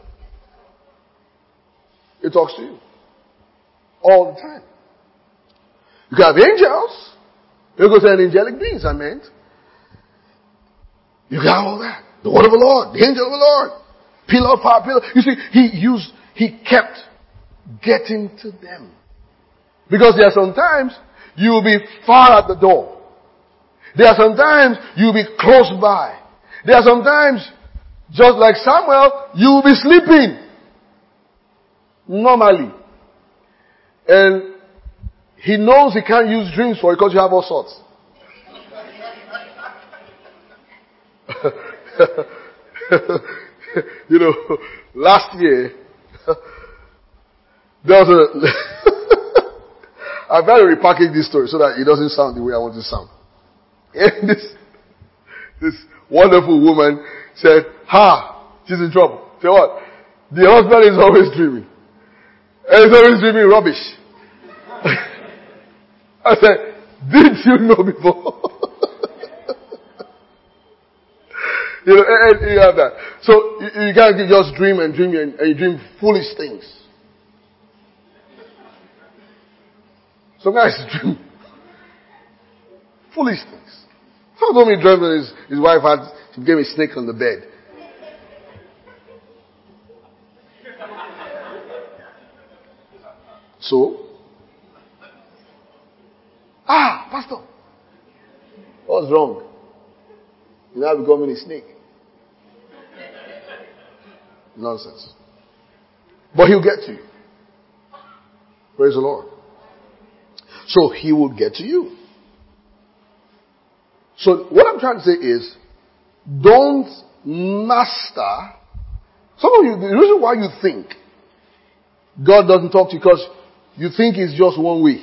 It talks to you. All the time. You can have angels. You can say angelic beings, I meant. You got all that. The word of the Lord. The angel of the Lord. Pillar of fire, pillar. You see, he used, he kept getting to them. Because there are sometimes you will be far at the door. There are sometimes you will be close by. There are sometimes, just like Samuel, you will be sleeping. Normally. And he knows he can't use dreams for it because you have all sorts. You know, last year, there was a, I've got to repackage this story so that it doesn't sound the way I want it to sound. And this, this wonderful woman said, ha, she's in trouble. Say what? The husband is always dreaming. And he's always dreaming rubbish. I said, did you know before? You know, and, and you have that. So you, you can't just dream and dream and, and you dream foolish things. Some guys dream foolish things. Someone told me he dreamt that his, his wife had, she gave him a snake on the bed. So, ah, pastor, what's wrong? You're now becoming a snake. Nonsense. But he'll get to you. Praise the Lord. So he will get to you. So what I'm trying to say is, don't master. Some of you, the reason why you think God doesn't talk to you because you think it's just one way.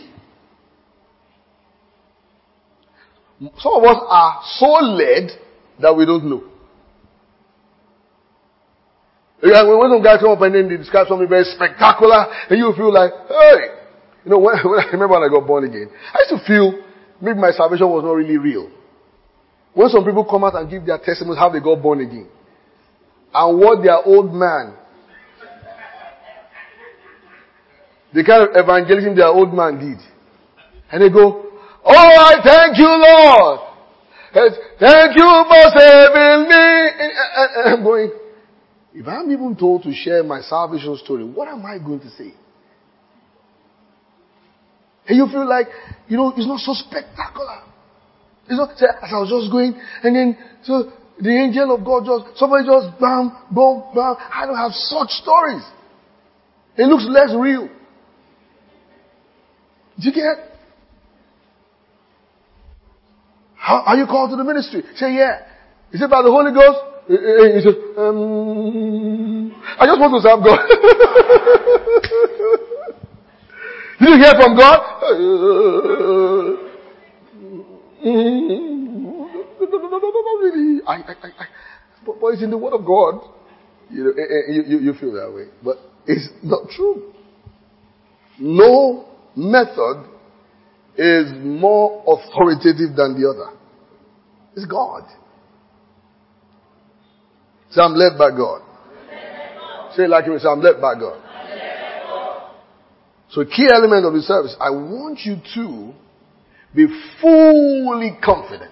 Some of us are so led that we don't know. When some guys come up and then they describe something very spectacular, and you feel like, hey, you know, when, when I remember when I got born again, I used to feel maybe my salvation was not really real. When some people come out and give their testimonies how they got born again, and what their old man, the kind of evangelism their old man did, and they go, all right, thank you, Lord. Thank you for saving me. And I'm going, if I'm even told to share my salvation story, what am I going to say? And you feel like, you know, it's not so spectacular. It's not, as I was just going, and then, so, the angel of God just, somebody just, bam, bam, bam. I don't have such stories. It looks less real. Did you get? How are you called to the ministry? Say, yeah. Is it by the Holy Ghost? He says, um, I just want to serve God. Did you hear from God? I, I, I, I, but it's in the Word of God. You know, you, you, you feel that way. But it's not true. No method is more authoritative than the other. It's God. Say, I'm led by God. Say it like you say, I'm led by God. So a key element of the service, I want you to be fully confident.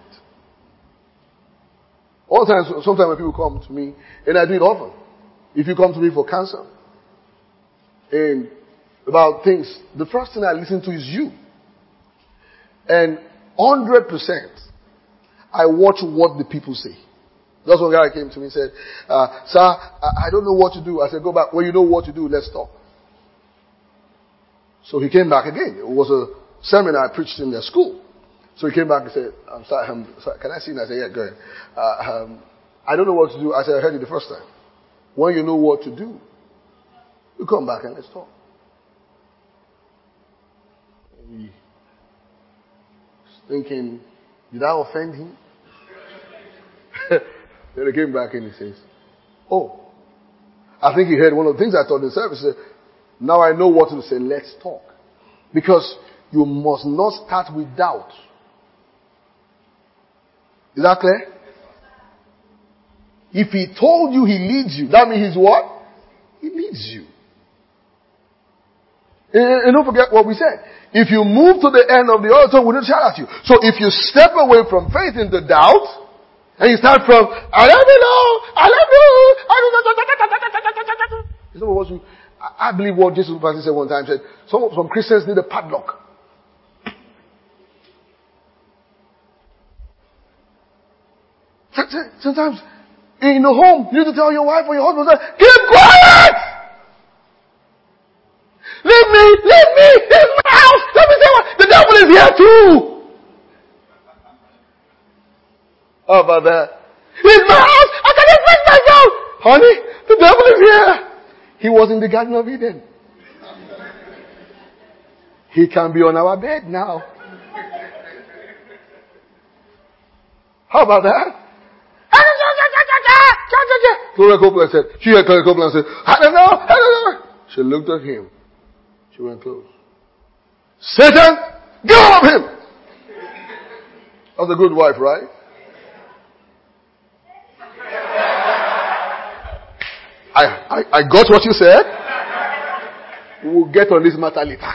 All times, sometimes when people come to me, and I do it often. If you come to me for cancer, and about things, the first thing I listen to is you. And one hundred percent, I watch what the people say. Just one guy came to me and said, uh, sir, I, I don't know what to do. I said, go back. When you know what to do, let's talk. So he came back again. It was a seminar I preached in their school. So he came back and said, I'm sorry, I'm sorry, can I see him? I said, yeah, go ahead. Uh, um, I don't know what to do. I said, I heard you the first time. When you know what to do, you come back and let's talk. And he was thinking, did I offend him? Then he came back and he says, oh, I think he heard one of the things I taught in the service. He said, now I know what to say. Let's talk. Because you must not start with doubt. Is that clear? If he told you he leads you, that means he's what? He leads you. And don't forget what we said. If you move to the end of the altar, we don't shout at you. So if you step away from faith into doubt, and you start from, I love you, Lord, I love you, I love you. Some of us, I believe what Jesus Christ said one time, said, some, some Christians need a padlock. Sometimes, in the home, you need to tell your wife or your husband, keep quiet! Leave me, leave me, leave my house, let me say what, the devil is here too! How about that? Leave my house, I can defend myself! Honey, the devil is here! He was in the Garden of Eden. He can be on our bed now. How about that? Gloria Copeland said, she heard Gloria Copeland said, I don't know, I don't know. She looked at him. She went close. Satan, get out of him! That's a good wife, right? I, I, I got what you said. We'll get on this matter later.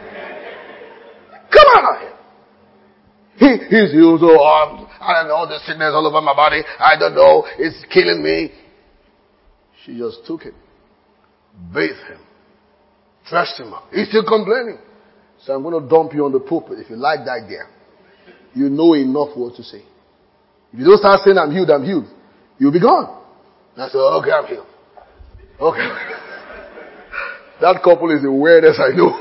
Come on! He, he's used, oh, um, I don't know, the sickness all over my body. I don't know, it's killing me. She just took it, bathed him, dressed him up. He's still complaining. So I'm going to dump you on the pulpit. If you like that idea, you know enough what to say. If you don't start saying I'm healed, I'm healed, you'll be gone. And I said, okay, I'm healed. Okay. That couple is the weirdest I know.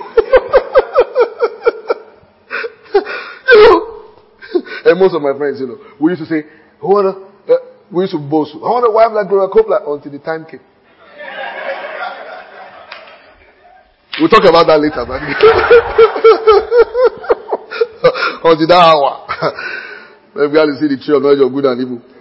You know, and most of my friends, you know, we used to say, I wanna, uh, we used to boast, I want a wife like Gloria Copeland until the time came. We'll talk about that later, man. Until that hour. Maybe I'll see the tree of knowledge of good and evil.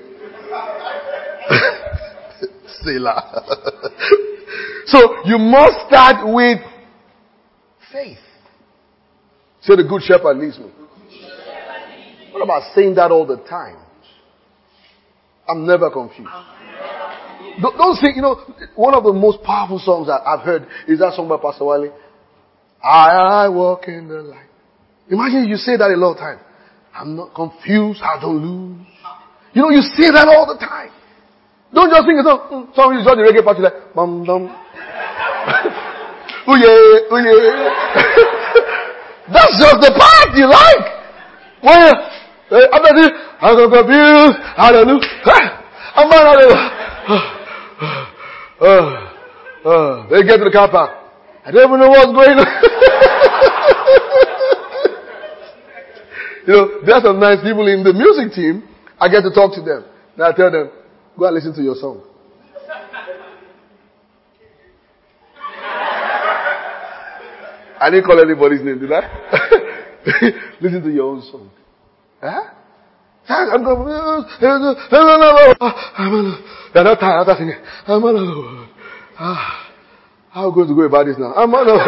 So you must start with faith. Say the good shepherd leads me. What about saying that all the time? I'm never confused. Don't, don't say, you know, one of the most powerful songs that I've heard is that song by Pastor Wiley. I, I walk in the light. Imagine you say that a lot of times. I'm not confused, I don't lose. You know, you say that all the time. Don't just sing a song. Some you just the reggae party like, bum dum. Oh yeah, oh yeah. That's just the part you like. Well, uh, after this, I'm gonna confuse, I don't know. I'm not uh, uh, uh, they get to the car park. I don't even know what's going on. You know, there's some nice people in the music team. I get to talk to them. Now I tell them, go and listen to your song. I didn't call anybody's name, did I? Listen to your own song. Huh? I'm going to... They're not tired after singing. I'm alone. Ah, how are we going to go about this now? I'm alone.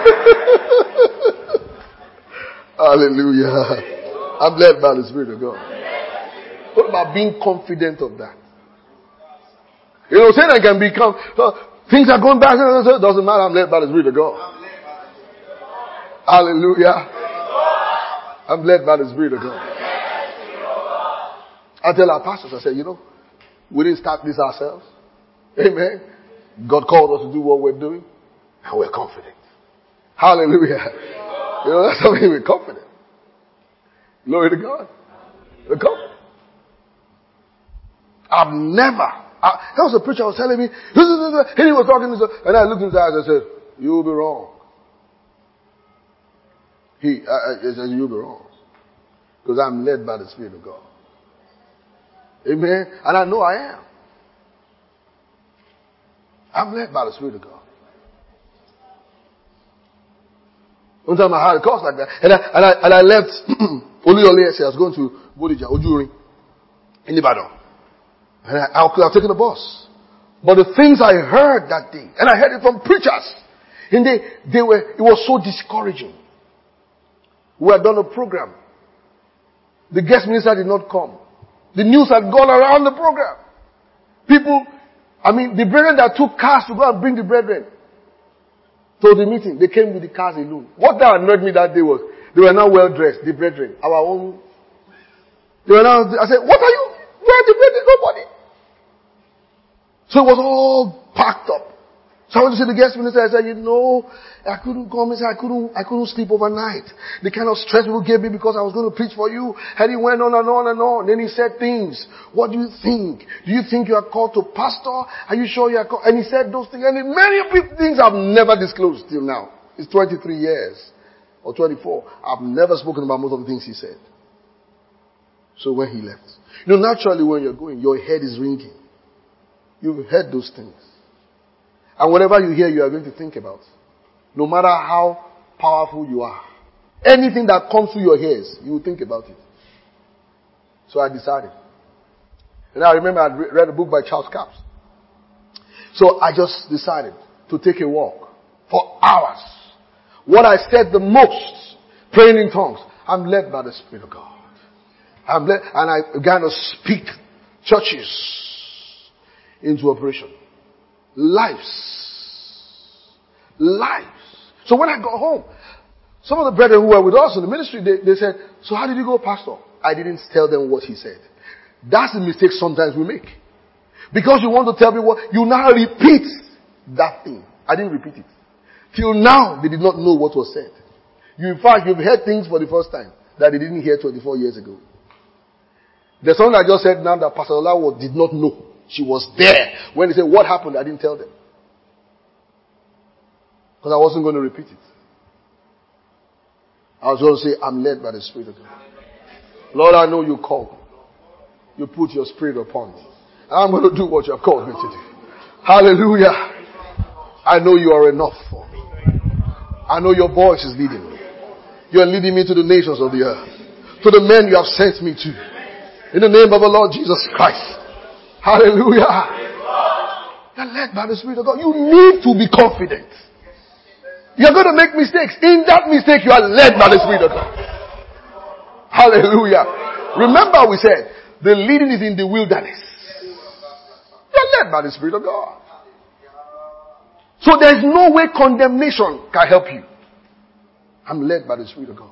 Hallelujah. I'm led by the Spirit of God. What about being confident of that? You know, Satan can become, uh, things are going back, it doesn't matter, I'm led by the Spirit of God. Hallelujah. I'm led by the Spirit of God. I tell our pastors, I say, you know, we didn't start this ourselves. Amen. God called us to do what we're doing, and we're confident. Hallelujah. You know, that's something we're confident. Glory to God. We're confident. I've never. I, that was a preacher was telling me, and he was talking, and I looked in his eyes and said, you'll be wrong. He, I, I said, you'll be wrong. Because I'm led by the Spirit of God. Amen. And I know I am. I'm led by the Spirit of God. One time I had a course like that. And I, and I, and I left Oluyole. I was going to Bodija, Ojuri, in Ibadan. And I, I could have taken a bus. But the things I heard that day, and I heard it from preachers, and they, they were, it was so discouraging. We had done a program. The guest minister did not come. The news had gone around the program. People, I mean, the brethren that took cars to go and bring the brethren to the meeting, they came with the cars alone. What that annoyed me that day was, they were now well dressed, the brethren, our own. They were now, I said, what are you? Where are the brethren? Nobody. So it was all packed up. So I went to see the guest minister. I said, you know, I couldn't come. He said, I couldn't, I couldn't sleep overnight. The kind of stress people gave me because I was going to preach for you. And he went on and on and on. Then he said things. What do you think? Do you think you are called to pastor? Are you sure you are called? And he said those things. And many things I've never disclosed till now. It's twenty-three years or twenty-four. I've never spoken about most of the things he said. So when he left, you know, naturally when you're going, your head is ringing. You've heard those things. And whatever you hear, you are going to think about. No matter how powerful you are. Anything that comes through your ears, you will think about it. So I decided. And I remember I read a book by Charles Capps. So I just decided to take a walk for hours. What I said the most, praying in tongues, I'm led by the Spirit of God. I'm led, and I began to speak churches into operation. Lives. Lives. So when I got home, some of the brethren who were with us in the ministry, they, they said, so how did you go, Pastor? I didn't tell them what he said. That's the mistake sometimes we make. Because you want to tell people, you now repeat that thing. I didn't repeat it. Till now, they did not know what was said. You, in fact, you've heard things for the first time that they didn't hear twenty-four years ago. There's something I just said now that Pastor Olawo did not know. She was there. When they said, what happened? I didn't tell them. Because I wasn't going to repeat it. I was going to say, I'm led by the Spirit of God. Lord, I know you called. You put your Spirit upon me. And I'm going to do what you have called me to do. Hallelujah. I know you are enough for me. I know your voice is leading me. You are leading me to the nations of the earth. To the men you have sent me to. In the name of the Lord Jesus Christ. Hallelujah. You're led by the Spirit of God. You need to be confident. You're going to make mistakes. In that mistake, you are led by the Spirit of God. Hallelujah. Remember we said, the leading is in the wilderness. You're led by the Spirit of God. So there's no way condemnation can help you. I'm led by the Spirit of God.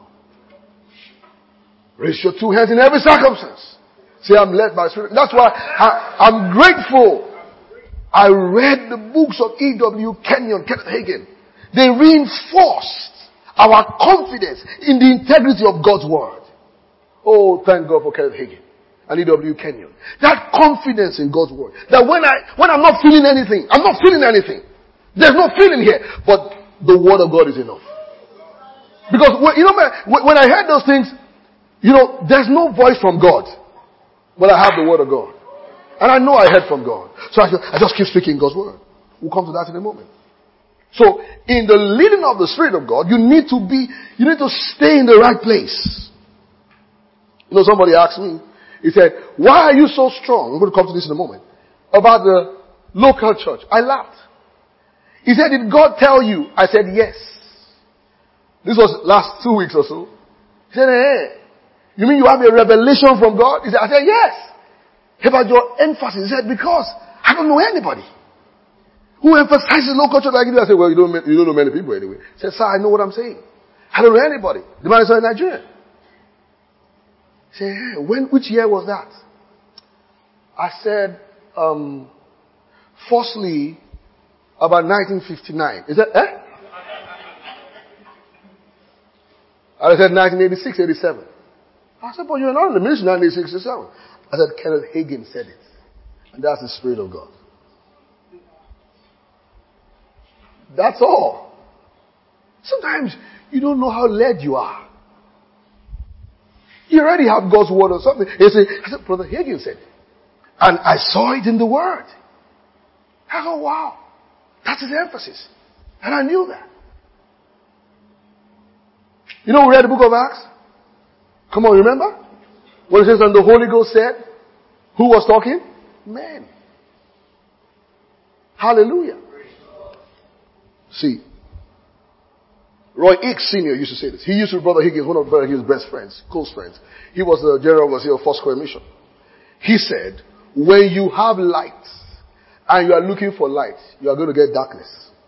Raise your two hands in every circumstance. Say, I'm led by the Spirit. That's why I, I'm grateful. I read the books of E W Kenyon, Kenneth Hagin. They reinforced our confidence in the integrity of God's Word. Oh, thank God for Kenneth Hagin and E W Kenyon. That confidence in God's Word. That when I, when I'm not feeling anything, I'm not feeling anything. There's no feeling here. But the Word of God is enough. Because, you know, when I heard those things, you know, there's no voice from God. But I have the Word of God. And I know I heard from God. So I just, I just keep speaking God's Word. We'll come to that in a moment. So, in the leading of the Spirit of God, you need to be, you need to stay in the right place. You know, somebody asked me, he said, why are you so strong? I'm going to come to this in a moment. About the local church. I laughed. He said, did God tell you? I said, yes. This was last two weeks or so. He said, hey, you mean you have a revelation from God? He said, I said, yes. About your emphasis. He said, because I don't know anybody who emphasizes local church like you. I said, well, you don't, you don't know many people anyway. He said, sir, I know what I'm saying. I don't know anybody. The man is in Nigeria. He said, hey, when, which year was that? I said, um, firstly, about nineteen fifty-nine. Is that, eh? I said nineteen eighty-six, eighty-seven. I said, but you're not in the ministry in nineteen sixty-seven. I said, Kenneth Hagin said it. And that's the Spirit of God. That's all. Sometimes you don't know how led you are. You already have God's word or something. He said, I said, Brother Hagin said, and I saw it in the word. I go, wow. That's his emphasis. And I knew that. You know, we read the book of Acts. Come on, remember? When it says, and the Holy Ghost said, who was talking? Men. Hallelujah. See, Roy Hicks Senior used to say this. He used to be Brother Higgins, one of Brother Higgins' best friends, close friends. He was the general overseer of Foursquare Mission. He said, when you have light and you are looking for light, you are going to get darkness.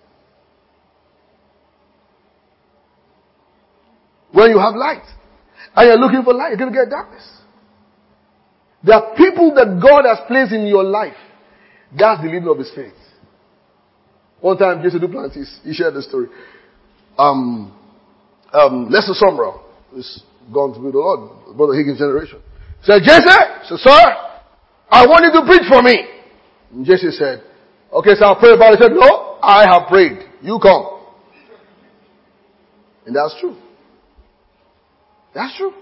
When you have light and you're looking for light, you're going to get darkness. There are people that God has placed in your life. That's the leading of the Spirit. One time, Jesse Duplantis, he shared this story. Um, um, Lester Sumrall is gone to be the Lord, Brother Higgins' generation. Said, Jesse, said, sir, I want you to preach for me. And Jesse said, okay, so I'll pray about it. He said, no, I have prayed. You come. And that's true. That's true.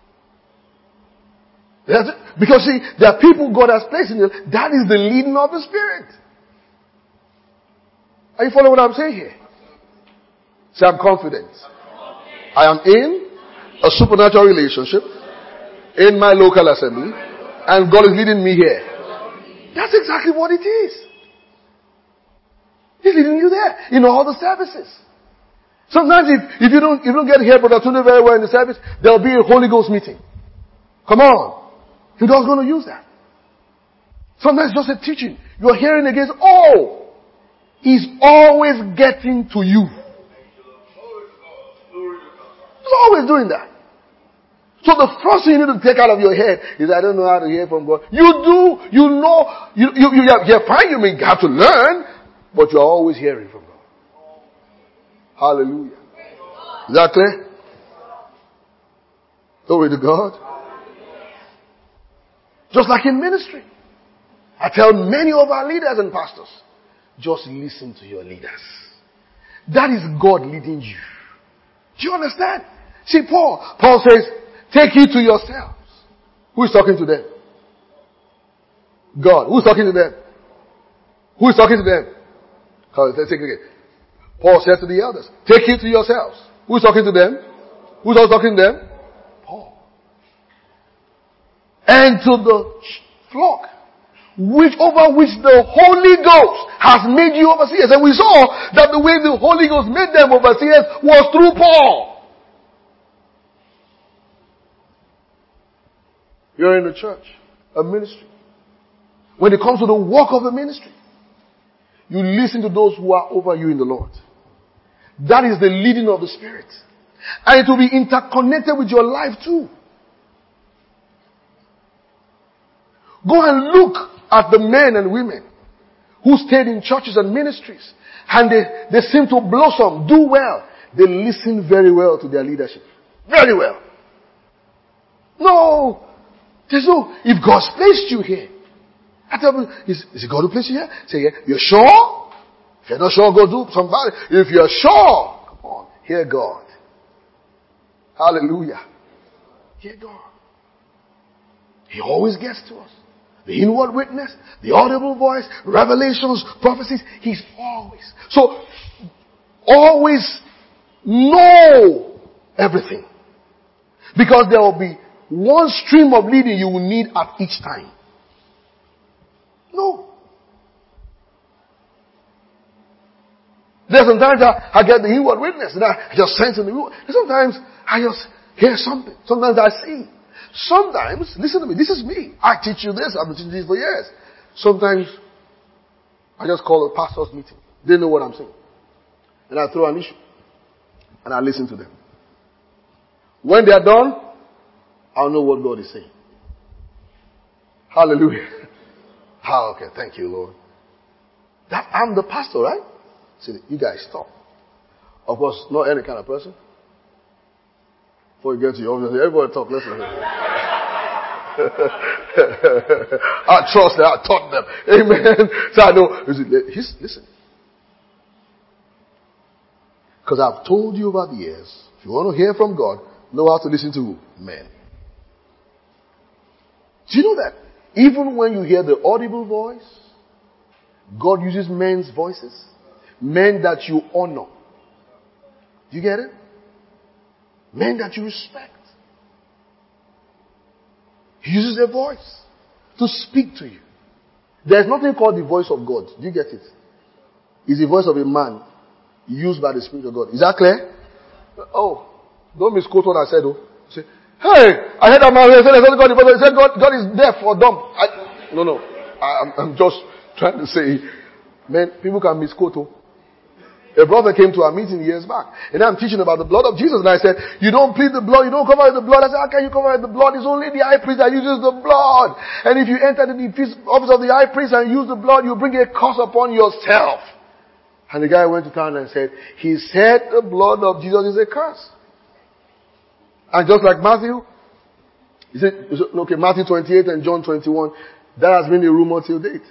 That's it. Because see, there are people God has placed in you. That is the leading of the Spirit. Are you following what I'm saying here? Say, I'm confident. I am in a supernatural relationship in my local assembly, and God is leading me here. That's exactly what it is. He's leading you there in all the services. Sometimes if, if you don't, if you don't get here, Brother Tunde, very well in the service, there'll be a Holy Ghost meeting. Come on. And God's going to use that. Sometimes it's just a teaching. You're hearing against, oh, He's always getting to you. He's always doing that. So the first thing you need to take out of your head is, I don't know how to hear from God. You do, you know, you, you, you, you're fine, you may have to learn, but you're always hearing from God. Hallelujah. Is that clear? Glory to God. Just like in ministry. I tell many of our leaders and pastors, just listen to your leaders. That is God leading you. Do you understand? See, Paul, Paul says, take heed to yourselves. Who is talking to them? God. Who is talking to them? Who is talking to them? Let's take it again. Paul said to the elders, take heed to yourselves. Who is talking to them? Who is also talking to them? Paul. And to the flock, which over which the Holy Ghost has made you overseers. And we saw that the way the Holy Ghost made them overseers was through Paul. You're in a church, a ministry. When it comes to the work of the ministry, you listen to those who are over you in the Lord. That is the leading of the Spirit. And it will be interconnected with your life too. Go and look at the men and women who stayed in churches and ministries, and they, they seem to blossom, do well. They listen very well to their leadership. Very well. No. There's no, if God's placed you here, I tell you, is, is it God who placed you here? Say, yeah. You're sure? If you're not sure, go do somebody. If you're sure, come on, hear God. Hallelujah. Hear God. He always gets to us. The inward witness, the audible voice, revelations, prophecies. He's always. So, always know everything. Because there will be one stream of leading you will need at each time. No. There's sometimes I, I get the inward witness and I just sense in the room. Sometimes I just hear something. Sometimes I see. Sometimes, listen to me, this is me. I teach you this, I've been teaching this for years. Sometimes, I just call a pastor's meeting. They know what I'm saying. And I throw an issue. And I listen to them. When they are done, I'll know what God is saying. Hallelujah. Ah, okay, thank you, Lord. That I'm the pastor, right? See, you guys stop. Of course, not any kind of person. Before you get to your office, everybody talk, listen to me. I trust them. I taught them. Amen. So I know. Listen. Because I've told you over the years, if you want to hear from God, know how to listen to men. Do you know that? Even when you hear the audible voice, God uses men's voices. Men that you honor. Do you get it? Men that you respect. He uses their voice to speak to you. There's nothing called the voice of God. Do you get it? It's the voice of a man used by the Spirit of God. Is that clear? Oh, don't misquote what I said, oh. Say, hey, I heard that man said, God, God, said God, God is deaf or dumb. I, no, no. I, I'm, I'm just trying to say, man, people can misquote, oh. A brother came to our meeting years back, and I'm teaching about the blood of Jesus, and I said, you don't plead the blood, you don't cover the blood. I said, how can you cover the blood? It's only the high priest that uses the blood. And if you enter the office of the high priest and use the blood, you bring a curse upon yourself. And the guy went to town and said, he said the blood of Jesus is a curse. And just like Matthew, he said, okay, Matthew twenty-eight and John twenty-one, that has been a rumor till date.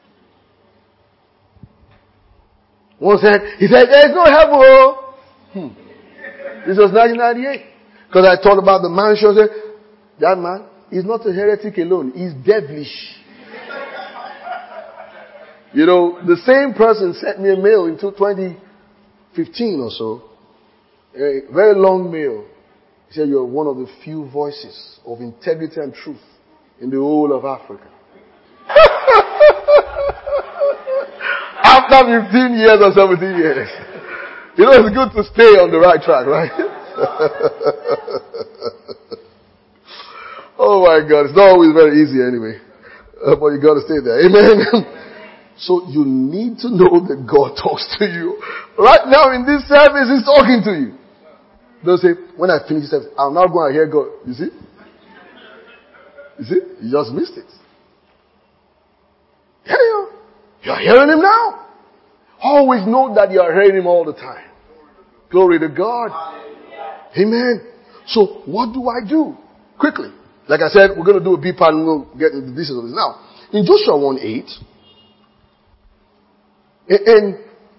One said, he said, there is no heaven. Hmm. This was nineteen ninety-eight. Because I thought about the man, she said, that man is not a heretic alone. He's devilish. You know, the same person sent me a mail in twenty fifteen or so. A very long mail. He said, you're one of the few voices of integrity and truth in the whole of Africa. After fifteen years or seventeen years. You know, it's good to stay on the right track, right? Oh my God. It's not always very easy anyway. Uh, but you got to stay there. Amen. So you need to know that God talks to you. Right now in this service, He's talking to you. Don't say, when I finish this service, I'm not going to hear God. You see? You see? You just missed it. Yeah, yeah. You're hearing Him now. Always know that you are hearing Him all the time. Glory to God. Amen. So what do I do? Quickly. Like I said, we're going to do a B part and we'll get into the details of this now. In Joshua one eight, and,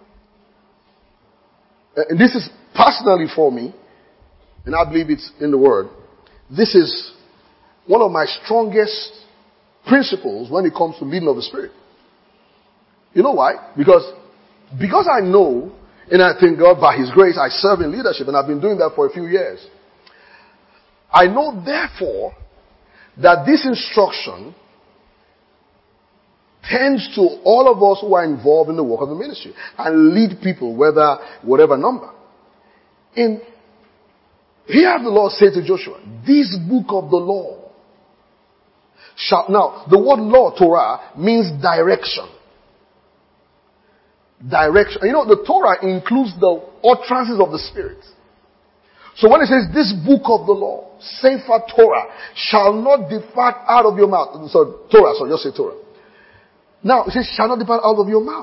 and this is personally for me, and I believe it's in the Word, this is one of my strongest principles when it comes to leading of the Spirit. You know why? Because, because I know, and I thank God by His grace, I serve in leadership, and I've been doing that for a few years. I know, therefore, that this instruction tends to all of us who are involved in the work of the ministry and lead people, whether, whatever number. In, here the Lord said to Joshua, this book of the law shall, now, the word law, Torah, means direction. Direction. You know, the Torah includes the utterances of the Spirit. So when it says, this book of the law, Sefer Torah, shall not depart out of your mouth. So, Torah, so just say Torah. Now, it says, shall not depart out of your mouth.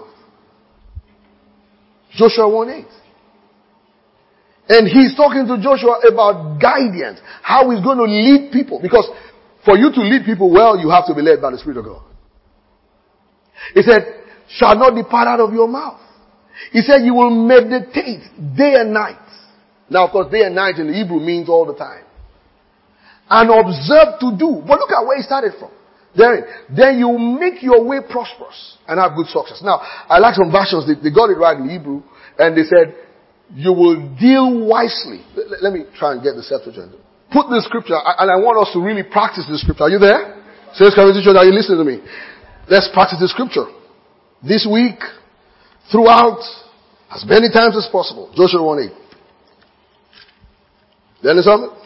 Joshua one eight. And he's talking to Joshua about guidance. How he's going to lead people. Because for you to lead people well, you have to be led by the Spirit of God. He said, shall not depart out of your mouth. He said, you will meditate day and night. Now, of course, day and night in the Hebrew means all the time. And observe to do. But look at where he started from. Then, then you make your way prosperous and have good success. Now, I like some versions. They, they got it right in Hebrew. And they said, you will deal wisely. Let, let me try and get the Septuagint. Put the scripture, and I want us to really practice the scripture. Are you there? Says, are you listening to me? Let's practice the scripture. This week, throughout, as many times as possible. Joshua one eight. You understand it?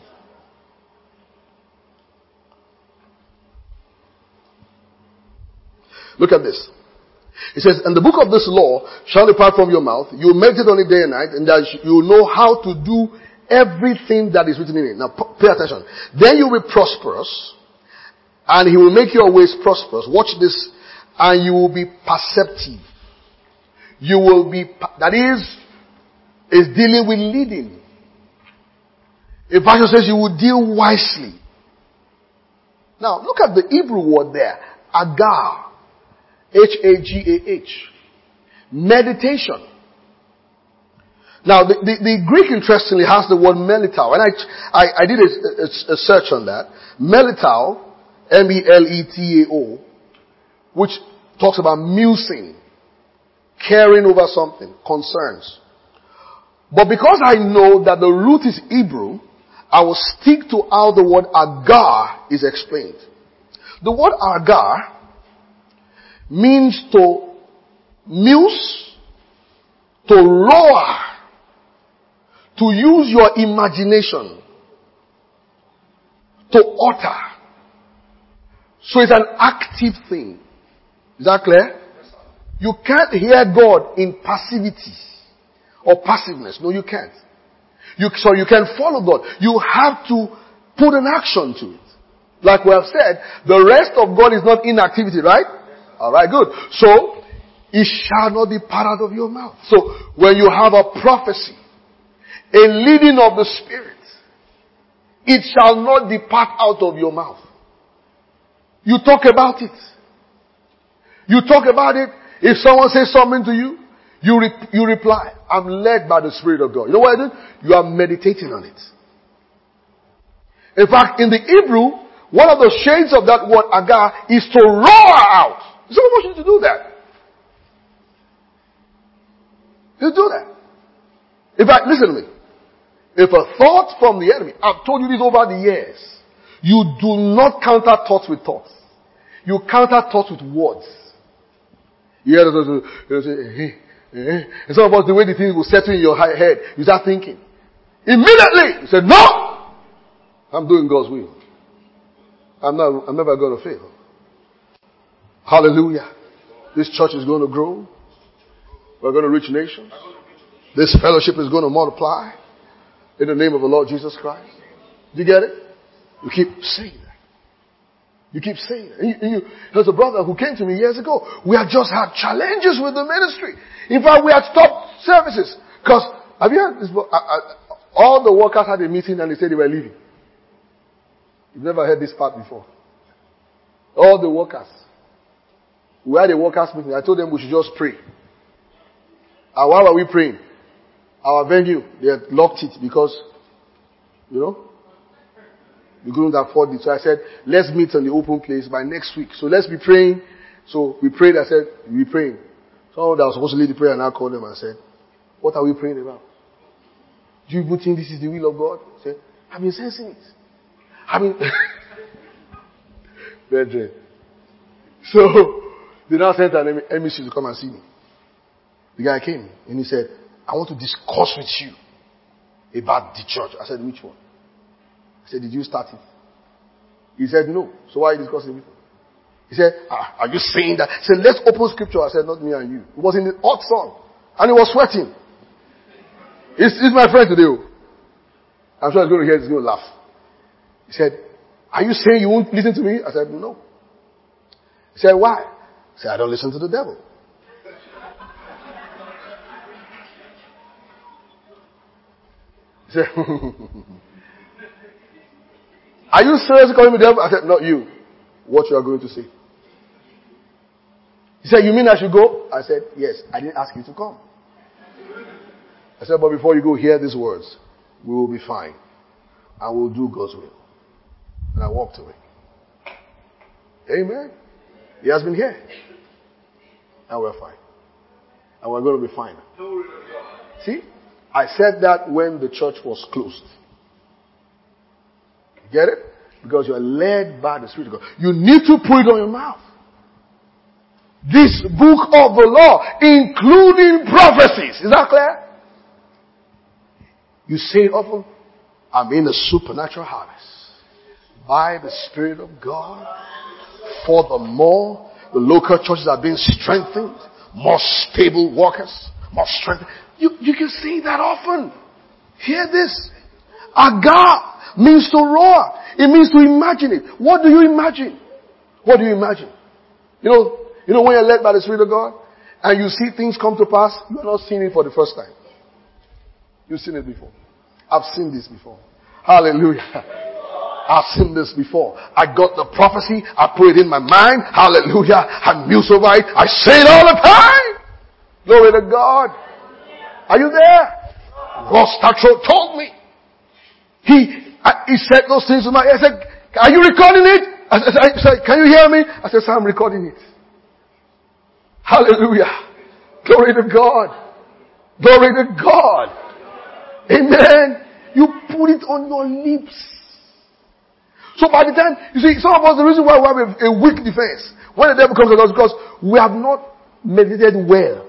Look at this. It says, and the book of this law shall depart from your mouth. You will meditate on it day and night, and that you will know how to do everything that is written in it. Now, pay attention. Then you will be prosperous, and He will make your ways prosperous. Watch this. And you will be perceptive. You will be, that is, is dealing with leading. A version says you will deal wisely. Now, look at the Hebrew word there. Agar. H A G A H. Meditation. Now, the, the, the Greek, interestingly, has the word melitao. And I, I, I did a, a, a search on that. Melitao, M E L E T A O, which talks about musing, caring over something, concerns. But because I know that the root is Hebrew, I will stick to how the word agar is explained. The word agar means to muse, to roar, to use your imagination, to utter. So it's an active thing. Is that clear? You can't hear God in passivity or passiveness. No, you can't. You, so you can follow God. You have to put an action to it. Like we have said, the rest of God is not inactivity, right? Alright, good. So, it shall not depart out of your mouth. So, when you have a prophecy, a leading of the Spirit, it shall not depart out of your mouth. You talk about it. You talk about it. If someone says something to you, you re- you reply, I'm led by the Spirit of God. You know what I do? You are meditating on it. In fact, in the Hebrew, one of the shades of that word agar is to roar out. Someone wants you to do that. You do that. In fact, listen to me. If a thought from the enemy, I've told you this over the years, you do not counter thoughts with thoughts. You counter thoughts with words. You hear those, you say, hey, hey. And some of us, the way the things will settle in your head, you start thinking. Immediately, you say, no! I'm doing God's will. I'm not, I'm never going to fail. Hallelujah. This church is going to grow. We're going to reach nations. This fellowship is going to multiply. In the name of the Lord Jesus Christ. Do you get it? You keep saying that. You keep saying that. And you, and you, there's a brother who came to me years ago. We had just had challenges with the ministry. In fact, we had stopped services. Because, have you heard this? I, I, all the workers had a meeting and they said they were leaving. You've never heard this part before. All the workers. We had a workers meeting. I told them we should just pray. And why were we praying? Our venue, they had locked it because, you know, we couldn't afford it. So I said, let's meet on the open place by next week. So let's be praying. So we prayed. I said, we're praying. Someone that was supposed to lead the prayer and I called them and said, what are we praying about? Do you even think this is the will of God? I said, I've been sensing it. I mean, brethren. So they now sent an emissary to come and see me. The guy came and he said, I want to discuss with you about the church. I said, which one? I said, did you start it? He said, no. So why are you discussing it? He said, ah, are you saying that? He said, let's open scripture. I said, not me and you. It was in the hot sun. And he was sweating. He's, he's my friend today. I'm sure he's going to hear it. He's going to laugh. He said, are you saying you won't listen to me? I said, no. He said, why? I said, I don't listen to the devil. He said, are you seriously calling me the devil? I said, not you. What you are going to say. He said, you mean I should go? I said, yes. I didn't ask you to come. I said, but before you go, hear these words. We will be fine. And we'll do God's will. And I walked away. Amen. He has been here. And we're fine. And we're going to be fine. See? I said that when the church was closed. Get it? Because you are led by the Spirit of God. You need to put it on your mouth. This book of the law, including prophecies. Is that clear? You say often, I'm in a supernatural harvest. By the Spirit of God. Furthermore, the local churches are being strengthened. More stable workers. More strengthened. You, you can say that often. Hear this. Agar means to roar. It means to imagine it. What do you imagine? What do you imagine? You know, you know when you're led by the Spirit of God and you see things come to pass, you are not seeing it for the first time. You've seen it before. I've seen this before. Hallelujah. I've seen this before. I got the prophecy. I put it in my mind. Hallelujah. I muse over it. I say it all the time. Glory to God. Are you there? Ross Tatro told me. He, I, he said those things to my ear. I said, are you recording it? I said, I said, can you hear me? I said, sir, I'm recording it. Hallelujah. Glory to God. Glory to God. Amen. You put it on your lips. So by the time, you see, some of us, the reason why we have a, a weak defense, when the devil comes to us, because we have not meditated well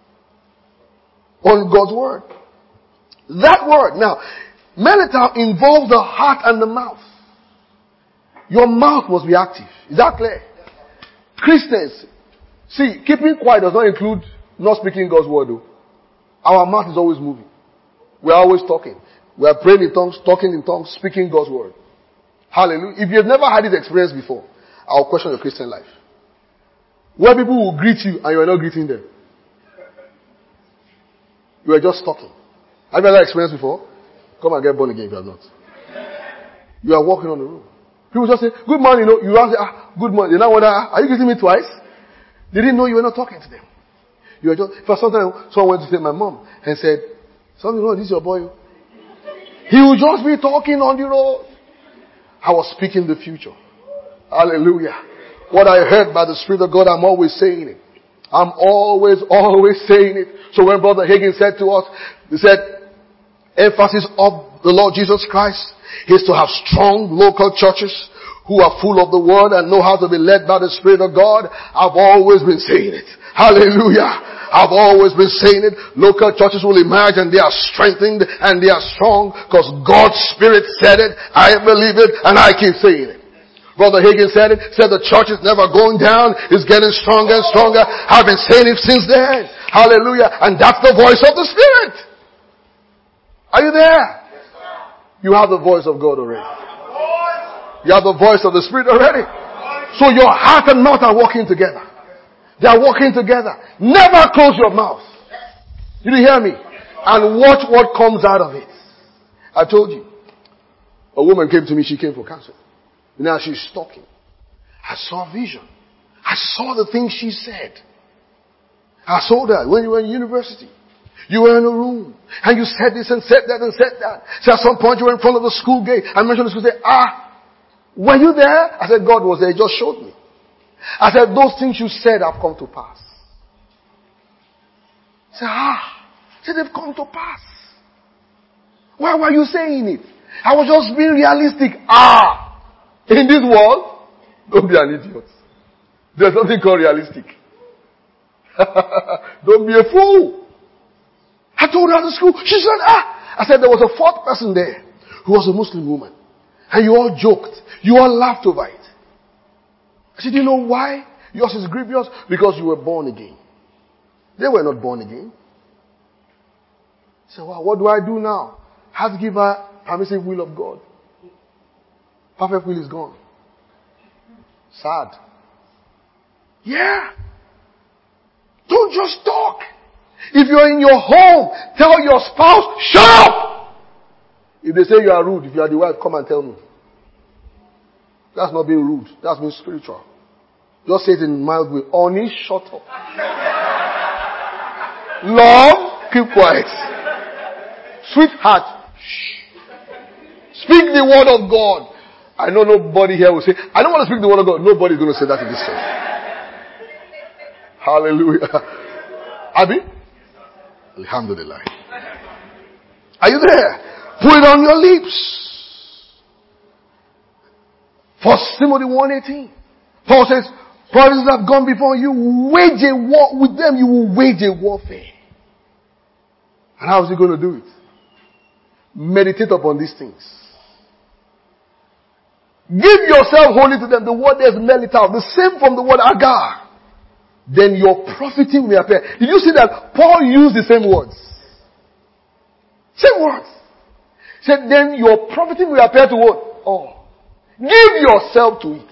on God's word. That word. Now, meditate involves the heart and the mouth. Your mouth must be active. Is that clear? Christians, see, keeping quiet does not include not speaking God's word, though. Our mouth is always moving. We are always talking. We are praying in tongues, talking in tongues, speaking God's word. Hallelujah. If you've never had this experience before, I'll question your Christian life. Where people will greet you and you are not greeting them. You are just talking. Have you had that experience before? Come and get born again if you have not. You are walking on the road. People just say, good morning. You know, you answer, ah, good morning. They now wonder, ah, are you greeting me twice? They didn't know you were not talking to them. You were just, for sometimes someone went to say my mom and said, something wrong, this is your boy. He will just be talking on the road. I was speaking the future. Hallelujah. What I heard by the Spirit of God, I'm always saying it. I'm always, always saying it. So when Brother Hagin said to us, he said, emphasis of the Lord Jesus Christ is to have strong local churches who are full of the word and know how to be led by the Spirit of God. I've always been saying it. Hallelujah. I've always been saying it. Local churches will emerge and they are strengthened and they are strong because God's Spirit said it. I believe it and I keep saying it. Brother Hagin said it. Said the church is never going down. It's getting stronger and stronger. I've been saying it since then. Hallelujah. And that's the voice of the Spirit. Are you there? You have the voice of God already. You have the voice of the Spirit already. So your heart and mouth are working together. They are working together. Never close your mouth. Did you hear me? And watch what comes out of it. I told you. A woman came to me. She came for cancer. Now she's talking. I saw a vision. I saw the things she said. I saw that when you were in university. You were in a room. And you said this and said that and said that. So at some point you were in front of the school gate. I mentioned the school gate. Ah, were you there? I said, God was there. He just showed me. I said, those things you said have come to pass. I said, ah. I said, they've come to pass. Why were you saying it? I was just being realistic. Ah. In this world, don't be an idiot. There's something called realistic. Don't be a fool. I told her at the school. She said, ah. I said, there was a fourth person there who was a Muslim woman. And you all joked. You all laughed over it. I said, do you know why yours is grievous? Because you were born again. They were not born again. I said, well, what do I do now? I have to give her permissive will of God. Perfect will is gone. Sad. Yeah. Don't just talk. If you're in your home, tell your spouse, shut up! If they say you are rude, if you are the wife, come and tell me. That's not being rude. That's being spiritual. Just say it in mild way. Oni, shut up. Love, keep quiet. Sweetheart, shh. Speak the word of God. I know nobody here will say, I don't want to speak the word of God. Nobody's going to say that in this church. Hallelujah. Abi? Alhamdulillah. Are you there? Put it on your lips. First Timothy one eighteen. Paul says, prophets have gone before you. Wage a war with them. You will wage a warfare. And how is he going to do it? Meditate upon these things. Give yourself wholly to them. The word there is melita. The same from the word agar. Then your profiting may appear. Did you see that Paul used the same words? Same words. He said, then your profiting will appear to what? Oh. Give yourself to it.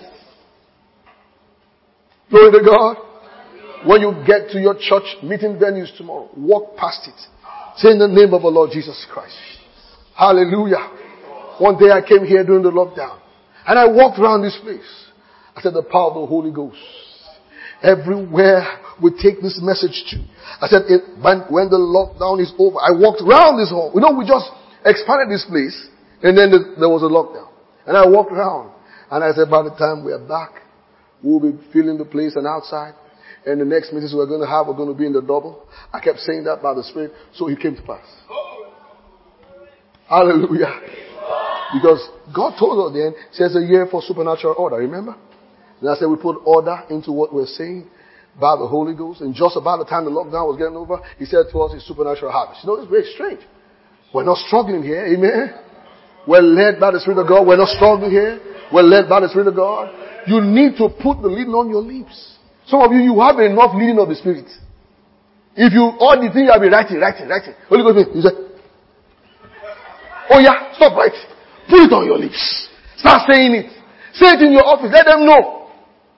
Glory to God. When you get to your church meeting venues tomorrow, walk past it. Say in the name of the Lord Jesus Christ. Hallelujah. One day I came here during the lockdown. And I walked around this place. I said, the power of the Holy Ghost. Everywhere we take this message to. I said, it, when, when the lockdown is over, I walked around this hall. You know, we just expanded this place, and then the, there was a lockdown. And I walked around, and I said, by the time we are back, we'll be filling the place and outside. And the next message we're going to have, we're going to be in the double. I kept saying that by the Spirit, so it came to pass. Hallelujah. Because God told us then, says a year for supernatural order, remember? And I said we put order into what we're saying by the Holy Ghost. And just about the time the lockdown was getting over, He said to us, it's supernatural harvest. You know, it's very strange. We're not struggling here, amen? We're led by the Spirit of God. We're not struggling here. We're led by the Spirit of God. You need to put the leading on your lips. Some of you, you have enough leading of the Spirit. If you, all the things you have been writing, writing, writing. Holy Ghost, you say, oh yeah, stop writing. Put it on your lips. Start saying it. Say it in your office. Let them know.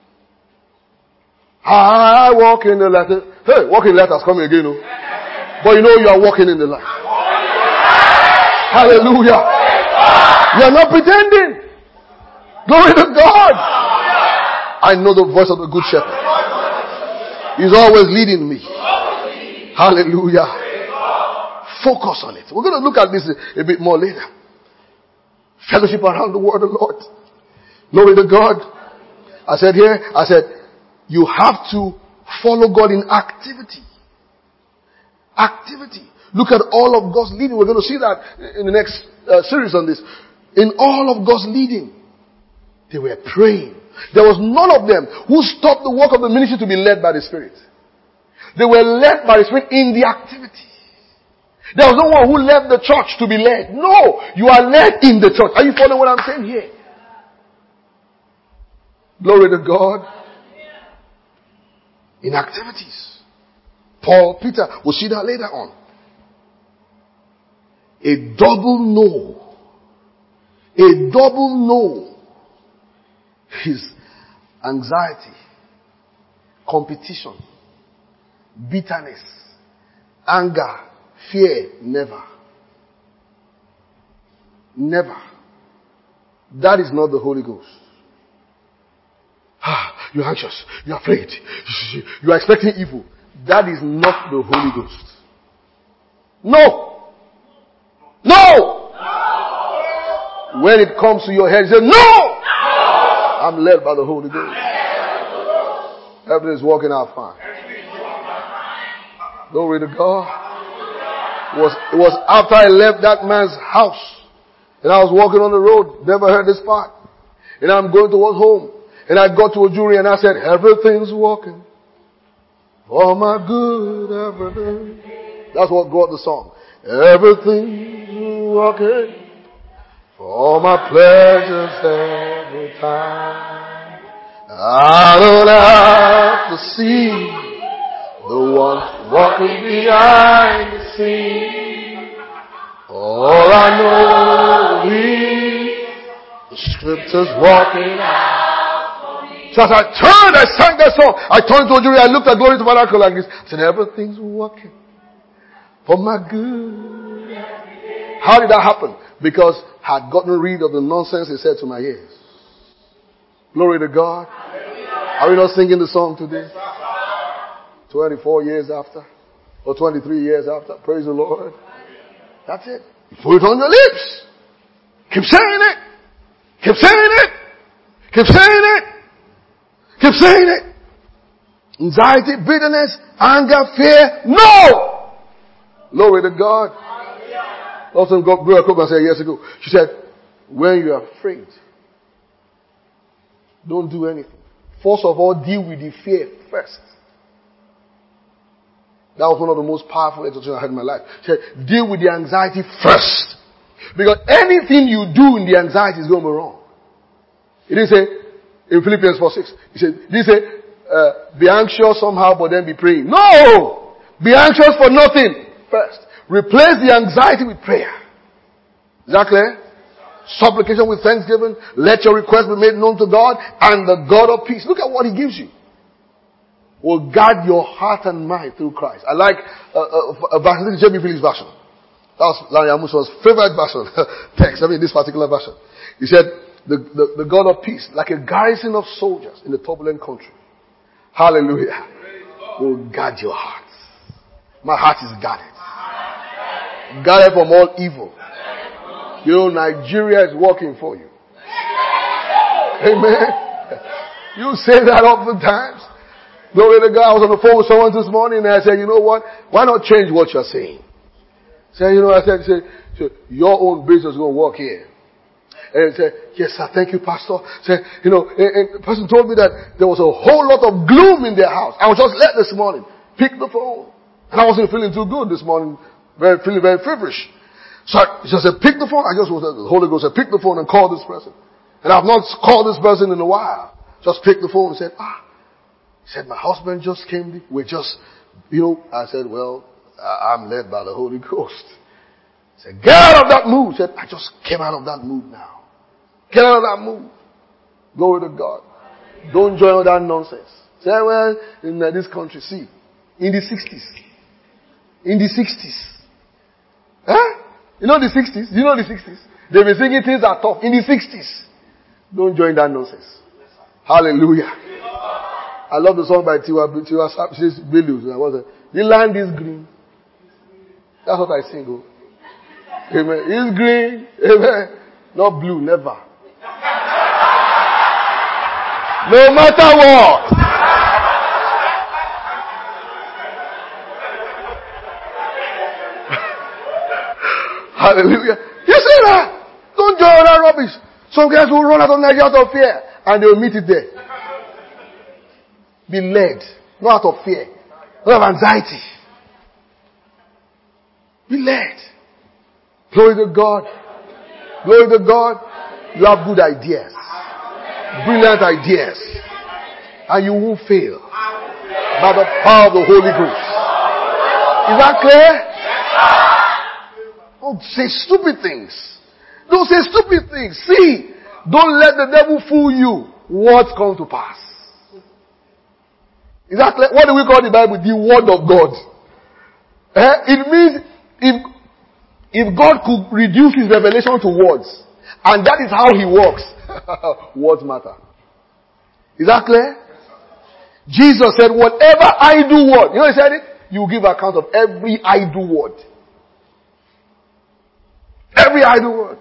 I walk in the light. Hey, walking light has come again. No? But you know you are walking in the light. Hallelujah. You are not pretending. Glory to God. I know the voice of the Good Shepherd. He's always leading me. Hallelujah. Focus on it. We're going to look at this a bit more later. Fellowship around the word of the Lord. Glory to God. I said here, I said, you have to follow God in activity. Activity. Look at all of God's leading. We're going to see that in the next uh, series on this. In all of God's leading, they were praying. There was none of them who stopped the work of the ministry to be led by the Spirit. They were led by the Spirit in the activity. There was no one who left the church to be led. No, you are led in the church. Are you following what I'm saying here? Glory to God. In activities. Paul, Peter, we'll see that later on. A double no. A double no is anxiety, competition, bitterness, anger, fear. Never. Never. That is not the Holy Ghost. Ah, you're anxious. You're afraid. You're expecting evil. That is not the Holy Ghost. No. No. When it comes to your head, you say, no. I'm led by the Holy Ghost. Everything is working out fine. Glory to God. It was, it was after I left that man's house and I was walking on the road, never heard this part. And I'm going towards home. And I got to a jury and I said, everything's working for my good, everything. That's what brought the song. Everything's working for my pleasures every time. I don't have to see the one walking behind the scene. All I know is the scriptures walking out for me. So as I turned, I sang that song. I turned to a jury, I looked at Glory to my uncle like this. I said, everything's working for my good. How did that happen? Because I had gotten rid of the nonsense he said to my ears. Glory to God. Are we not singing the song today? twenty-four years after. Or twenty-three years after. Praise the Lord. That's it. You put it on your lips. Keep saying it. Keep saying it. Keep saying it. Keep saying it. Anxiety, bitterness, anger, fear. No! Glory to God. Also, Gloria Cook said years ago, she said, when you are afraid, don't do anything. First of all, deal with the fear first. That was one of the most powerful exercises I had in my life. She said, deal with the anxiety first. Because anything you do in the anxiety is going to be wrong. He didn't say, in Philippians four six, he said, he didn't say, uh, be anxious somehow, but then be praying. No! Be anxious for nothing first. Replace the anxiety with prayer. Is that clear? Supplication with thanksgiving. Let your request be made known to God, and the God of peace. Look at what He gives you. Will guard your heart and mind through Christ. I like uh, a, a version, J B Phillips version. That was Larry Amuso's favorite version. Text, I mean this particular version. He said, the, the, the God of peace, like a garrison of soldiers in a turbulent country. Hallelujah. Will guard your heart. My heart is guarded. Guarded from all evil. You know, Nigeria is working for you. Amen. You say that oftentimes. Glory to God. I was on the phone with someone this morning and I said, you know what? Why not change what you're saying? Say, you know, I said, say, say, your own business is going to work here. And he said, yes, sir, thank you, Pastor. Say, you know, and, and the person told me that there was a whole lot of gloom in their house. I was just late this morning. Pick the phone. And I wasn't feeling too good this morning. Very, feeling very feverish. So I just said, pick the phone. I just was, the Holy Ghost said, pick the phone and call this person. And I've not called this person in a while. Just picked the phone and said, ah. He said, my husband just came. We're just, you know, I said, well, I'm led by the Holy Ghost. He said, get out of that mood. He said, I just came out of that mood now. Get out of that mood. Glory to God. Don't join all that nonsense. Say, well, in this country, see, in the sixties. In the sixties. Huh? You know the sixties? You know the sixties? They've been singing things are tough. In the sixties. Don't join that nonsense. Hallelujah. I love the song by Tiwa, Tiwa says, the land is green. That's what I sing. Oh. Amen. It's green. Amen. Not blue, never. No matter what. Hallelujah. You see that? Don't join that rubbish. Some guys will run out of Nigeria out of fear and they will meet it there. Be led. Not out of fear. Not of anxiety. Be led. Glory to God. Glory to God. You have good ideas. Brilliant ideas. And you won't fail. By the power of the Holy Ghost. Is that clear? Don't say stupid things. Don't say stupid things. See, don't let the devil fool you. What comes to pass? Is that clear? What do we call the Bible? The Word of God. Eh? It means if if God could reduce His revelation to words, and that is how He works, words matter. Is that clear? Jesus said, "Whatever I do, what you know, He said it. You will give account of every idle word." Every idle word.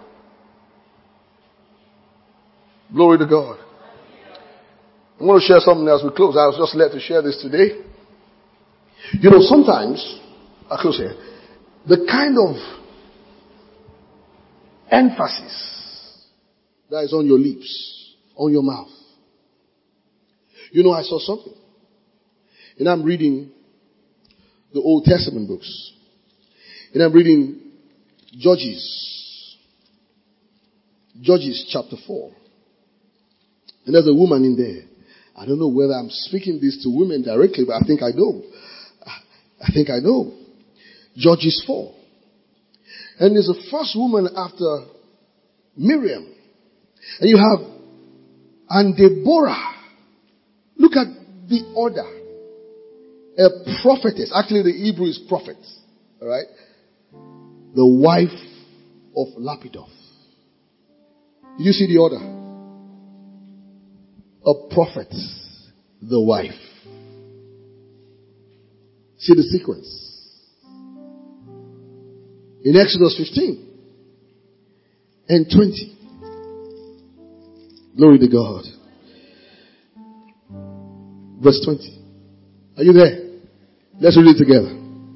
Glory to God. I'm going to share something else. We close. I was just led to share this today. You know, sometimes, I close here, the kind of emphasis that is on your lips, on your mouth. You know, I saw something. And I'm reading the Old Testament books. And I'm reading Judges. Judges chapter four. And there's a woman in there. I don't know whether I'm speaking this to women directly, but I think I know. I think I know. Judges four. And there's the first woman after Miriam. And you have, and Deborah. Look at the order. A prophetess. Actually, the Hebrew is prophet. Alright? The wife of Lapidoth. Did you see the order? A prophet, the wife. See the sequence. In Exodus fifteen and twenty. Glory to God. Verse twenty. Are you there? Let's read it together.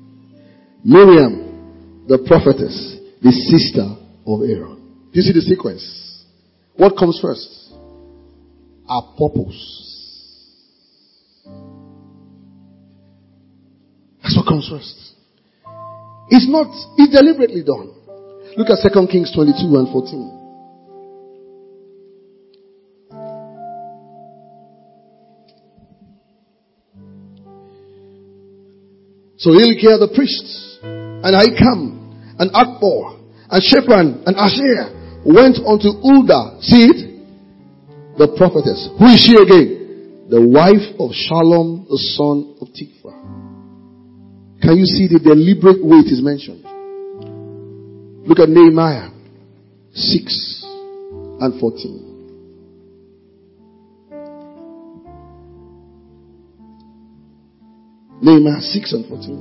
Miriam, the prophetess, the sister of Aaron. Do you see the sequence? What comes first? Our purpose. That's what comes first. It's not, it's deliberately done. Look at Second Kings twenty-two and fourteen. So Hilkiah the priest, and Ahikam, and Akbor, and Shaphan, and Asher went unto Huldah. See it? The prophetess. Who is she again? The wife of Shalom, the son of Tikva. Can you see the deliberate way it is mentioned? Look at Nehemiah six and fourteen. Nehemiah six and fourteen.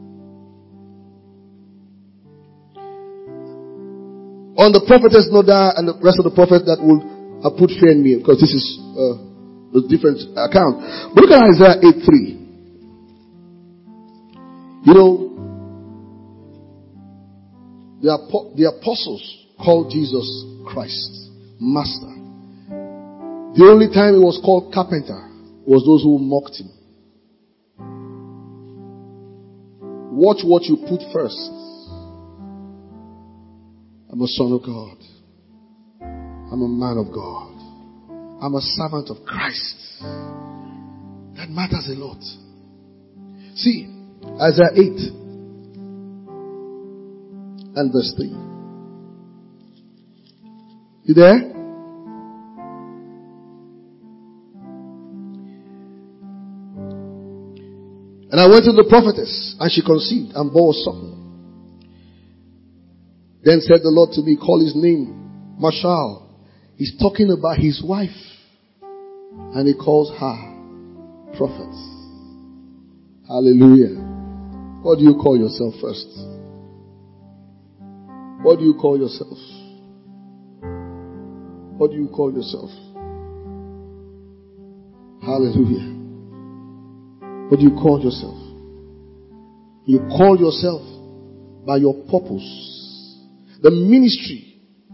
On the prophetess Nodah and the rest of the prophets that will have put fear in me, because this is uh, a different account. But look at Isaiah eight three. You know, the, apo- the apostles called Jesus Christ, Master. The only time he was called carpenter was those who mocked him. Watch what you put first. I'm a son of God. I'm a man of God. I'm a servant of Christ. That matters a lot. See, Isaiah eight and verse three. You there? And I went to the prophetess, and she conceived and bore a son. Then said the Lord to me, call his name Mashal. He's talking about his wife. And he calls her prophet. Hallelujah. What do you call yourself first? What do you call yourself? What do you call yourself? Hallelujah. What do you call yourself? You call yourself by your purpose. The ministry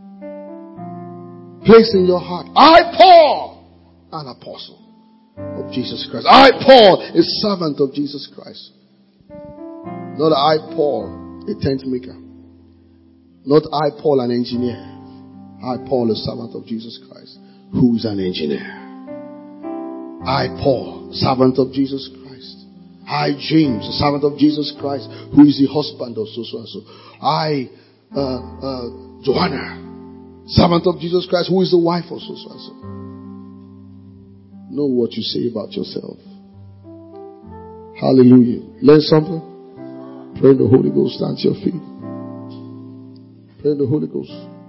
placed in your heart. I, Paul, an apostle of Jesus Christ. I, Paul, a servant of Jesus Christ. Not I, Paul, a tent maker. Not I, Paul, an engineer. I, Paul, a servant of Jesus Christ, who is an engineer. I, Paul, servant of Jesus Christ. I, James, a servant of Jesus Christ, who is the husband of so so and so. I, uh, uh, Joanna, servant of Jesus Christ, who is the wife of so so and so. Know what you say about yourself. Hallelujah. Learn something? Pray in the Holy Ghost. Stand to your feet. Pray in the Holy Ghost.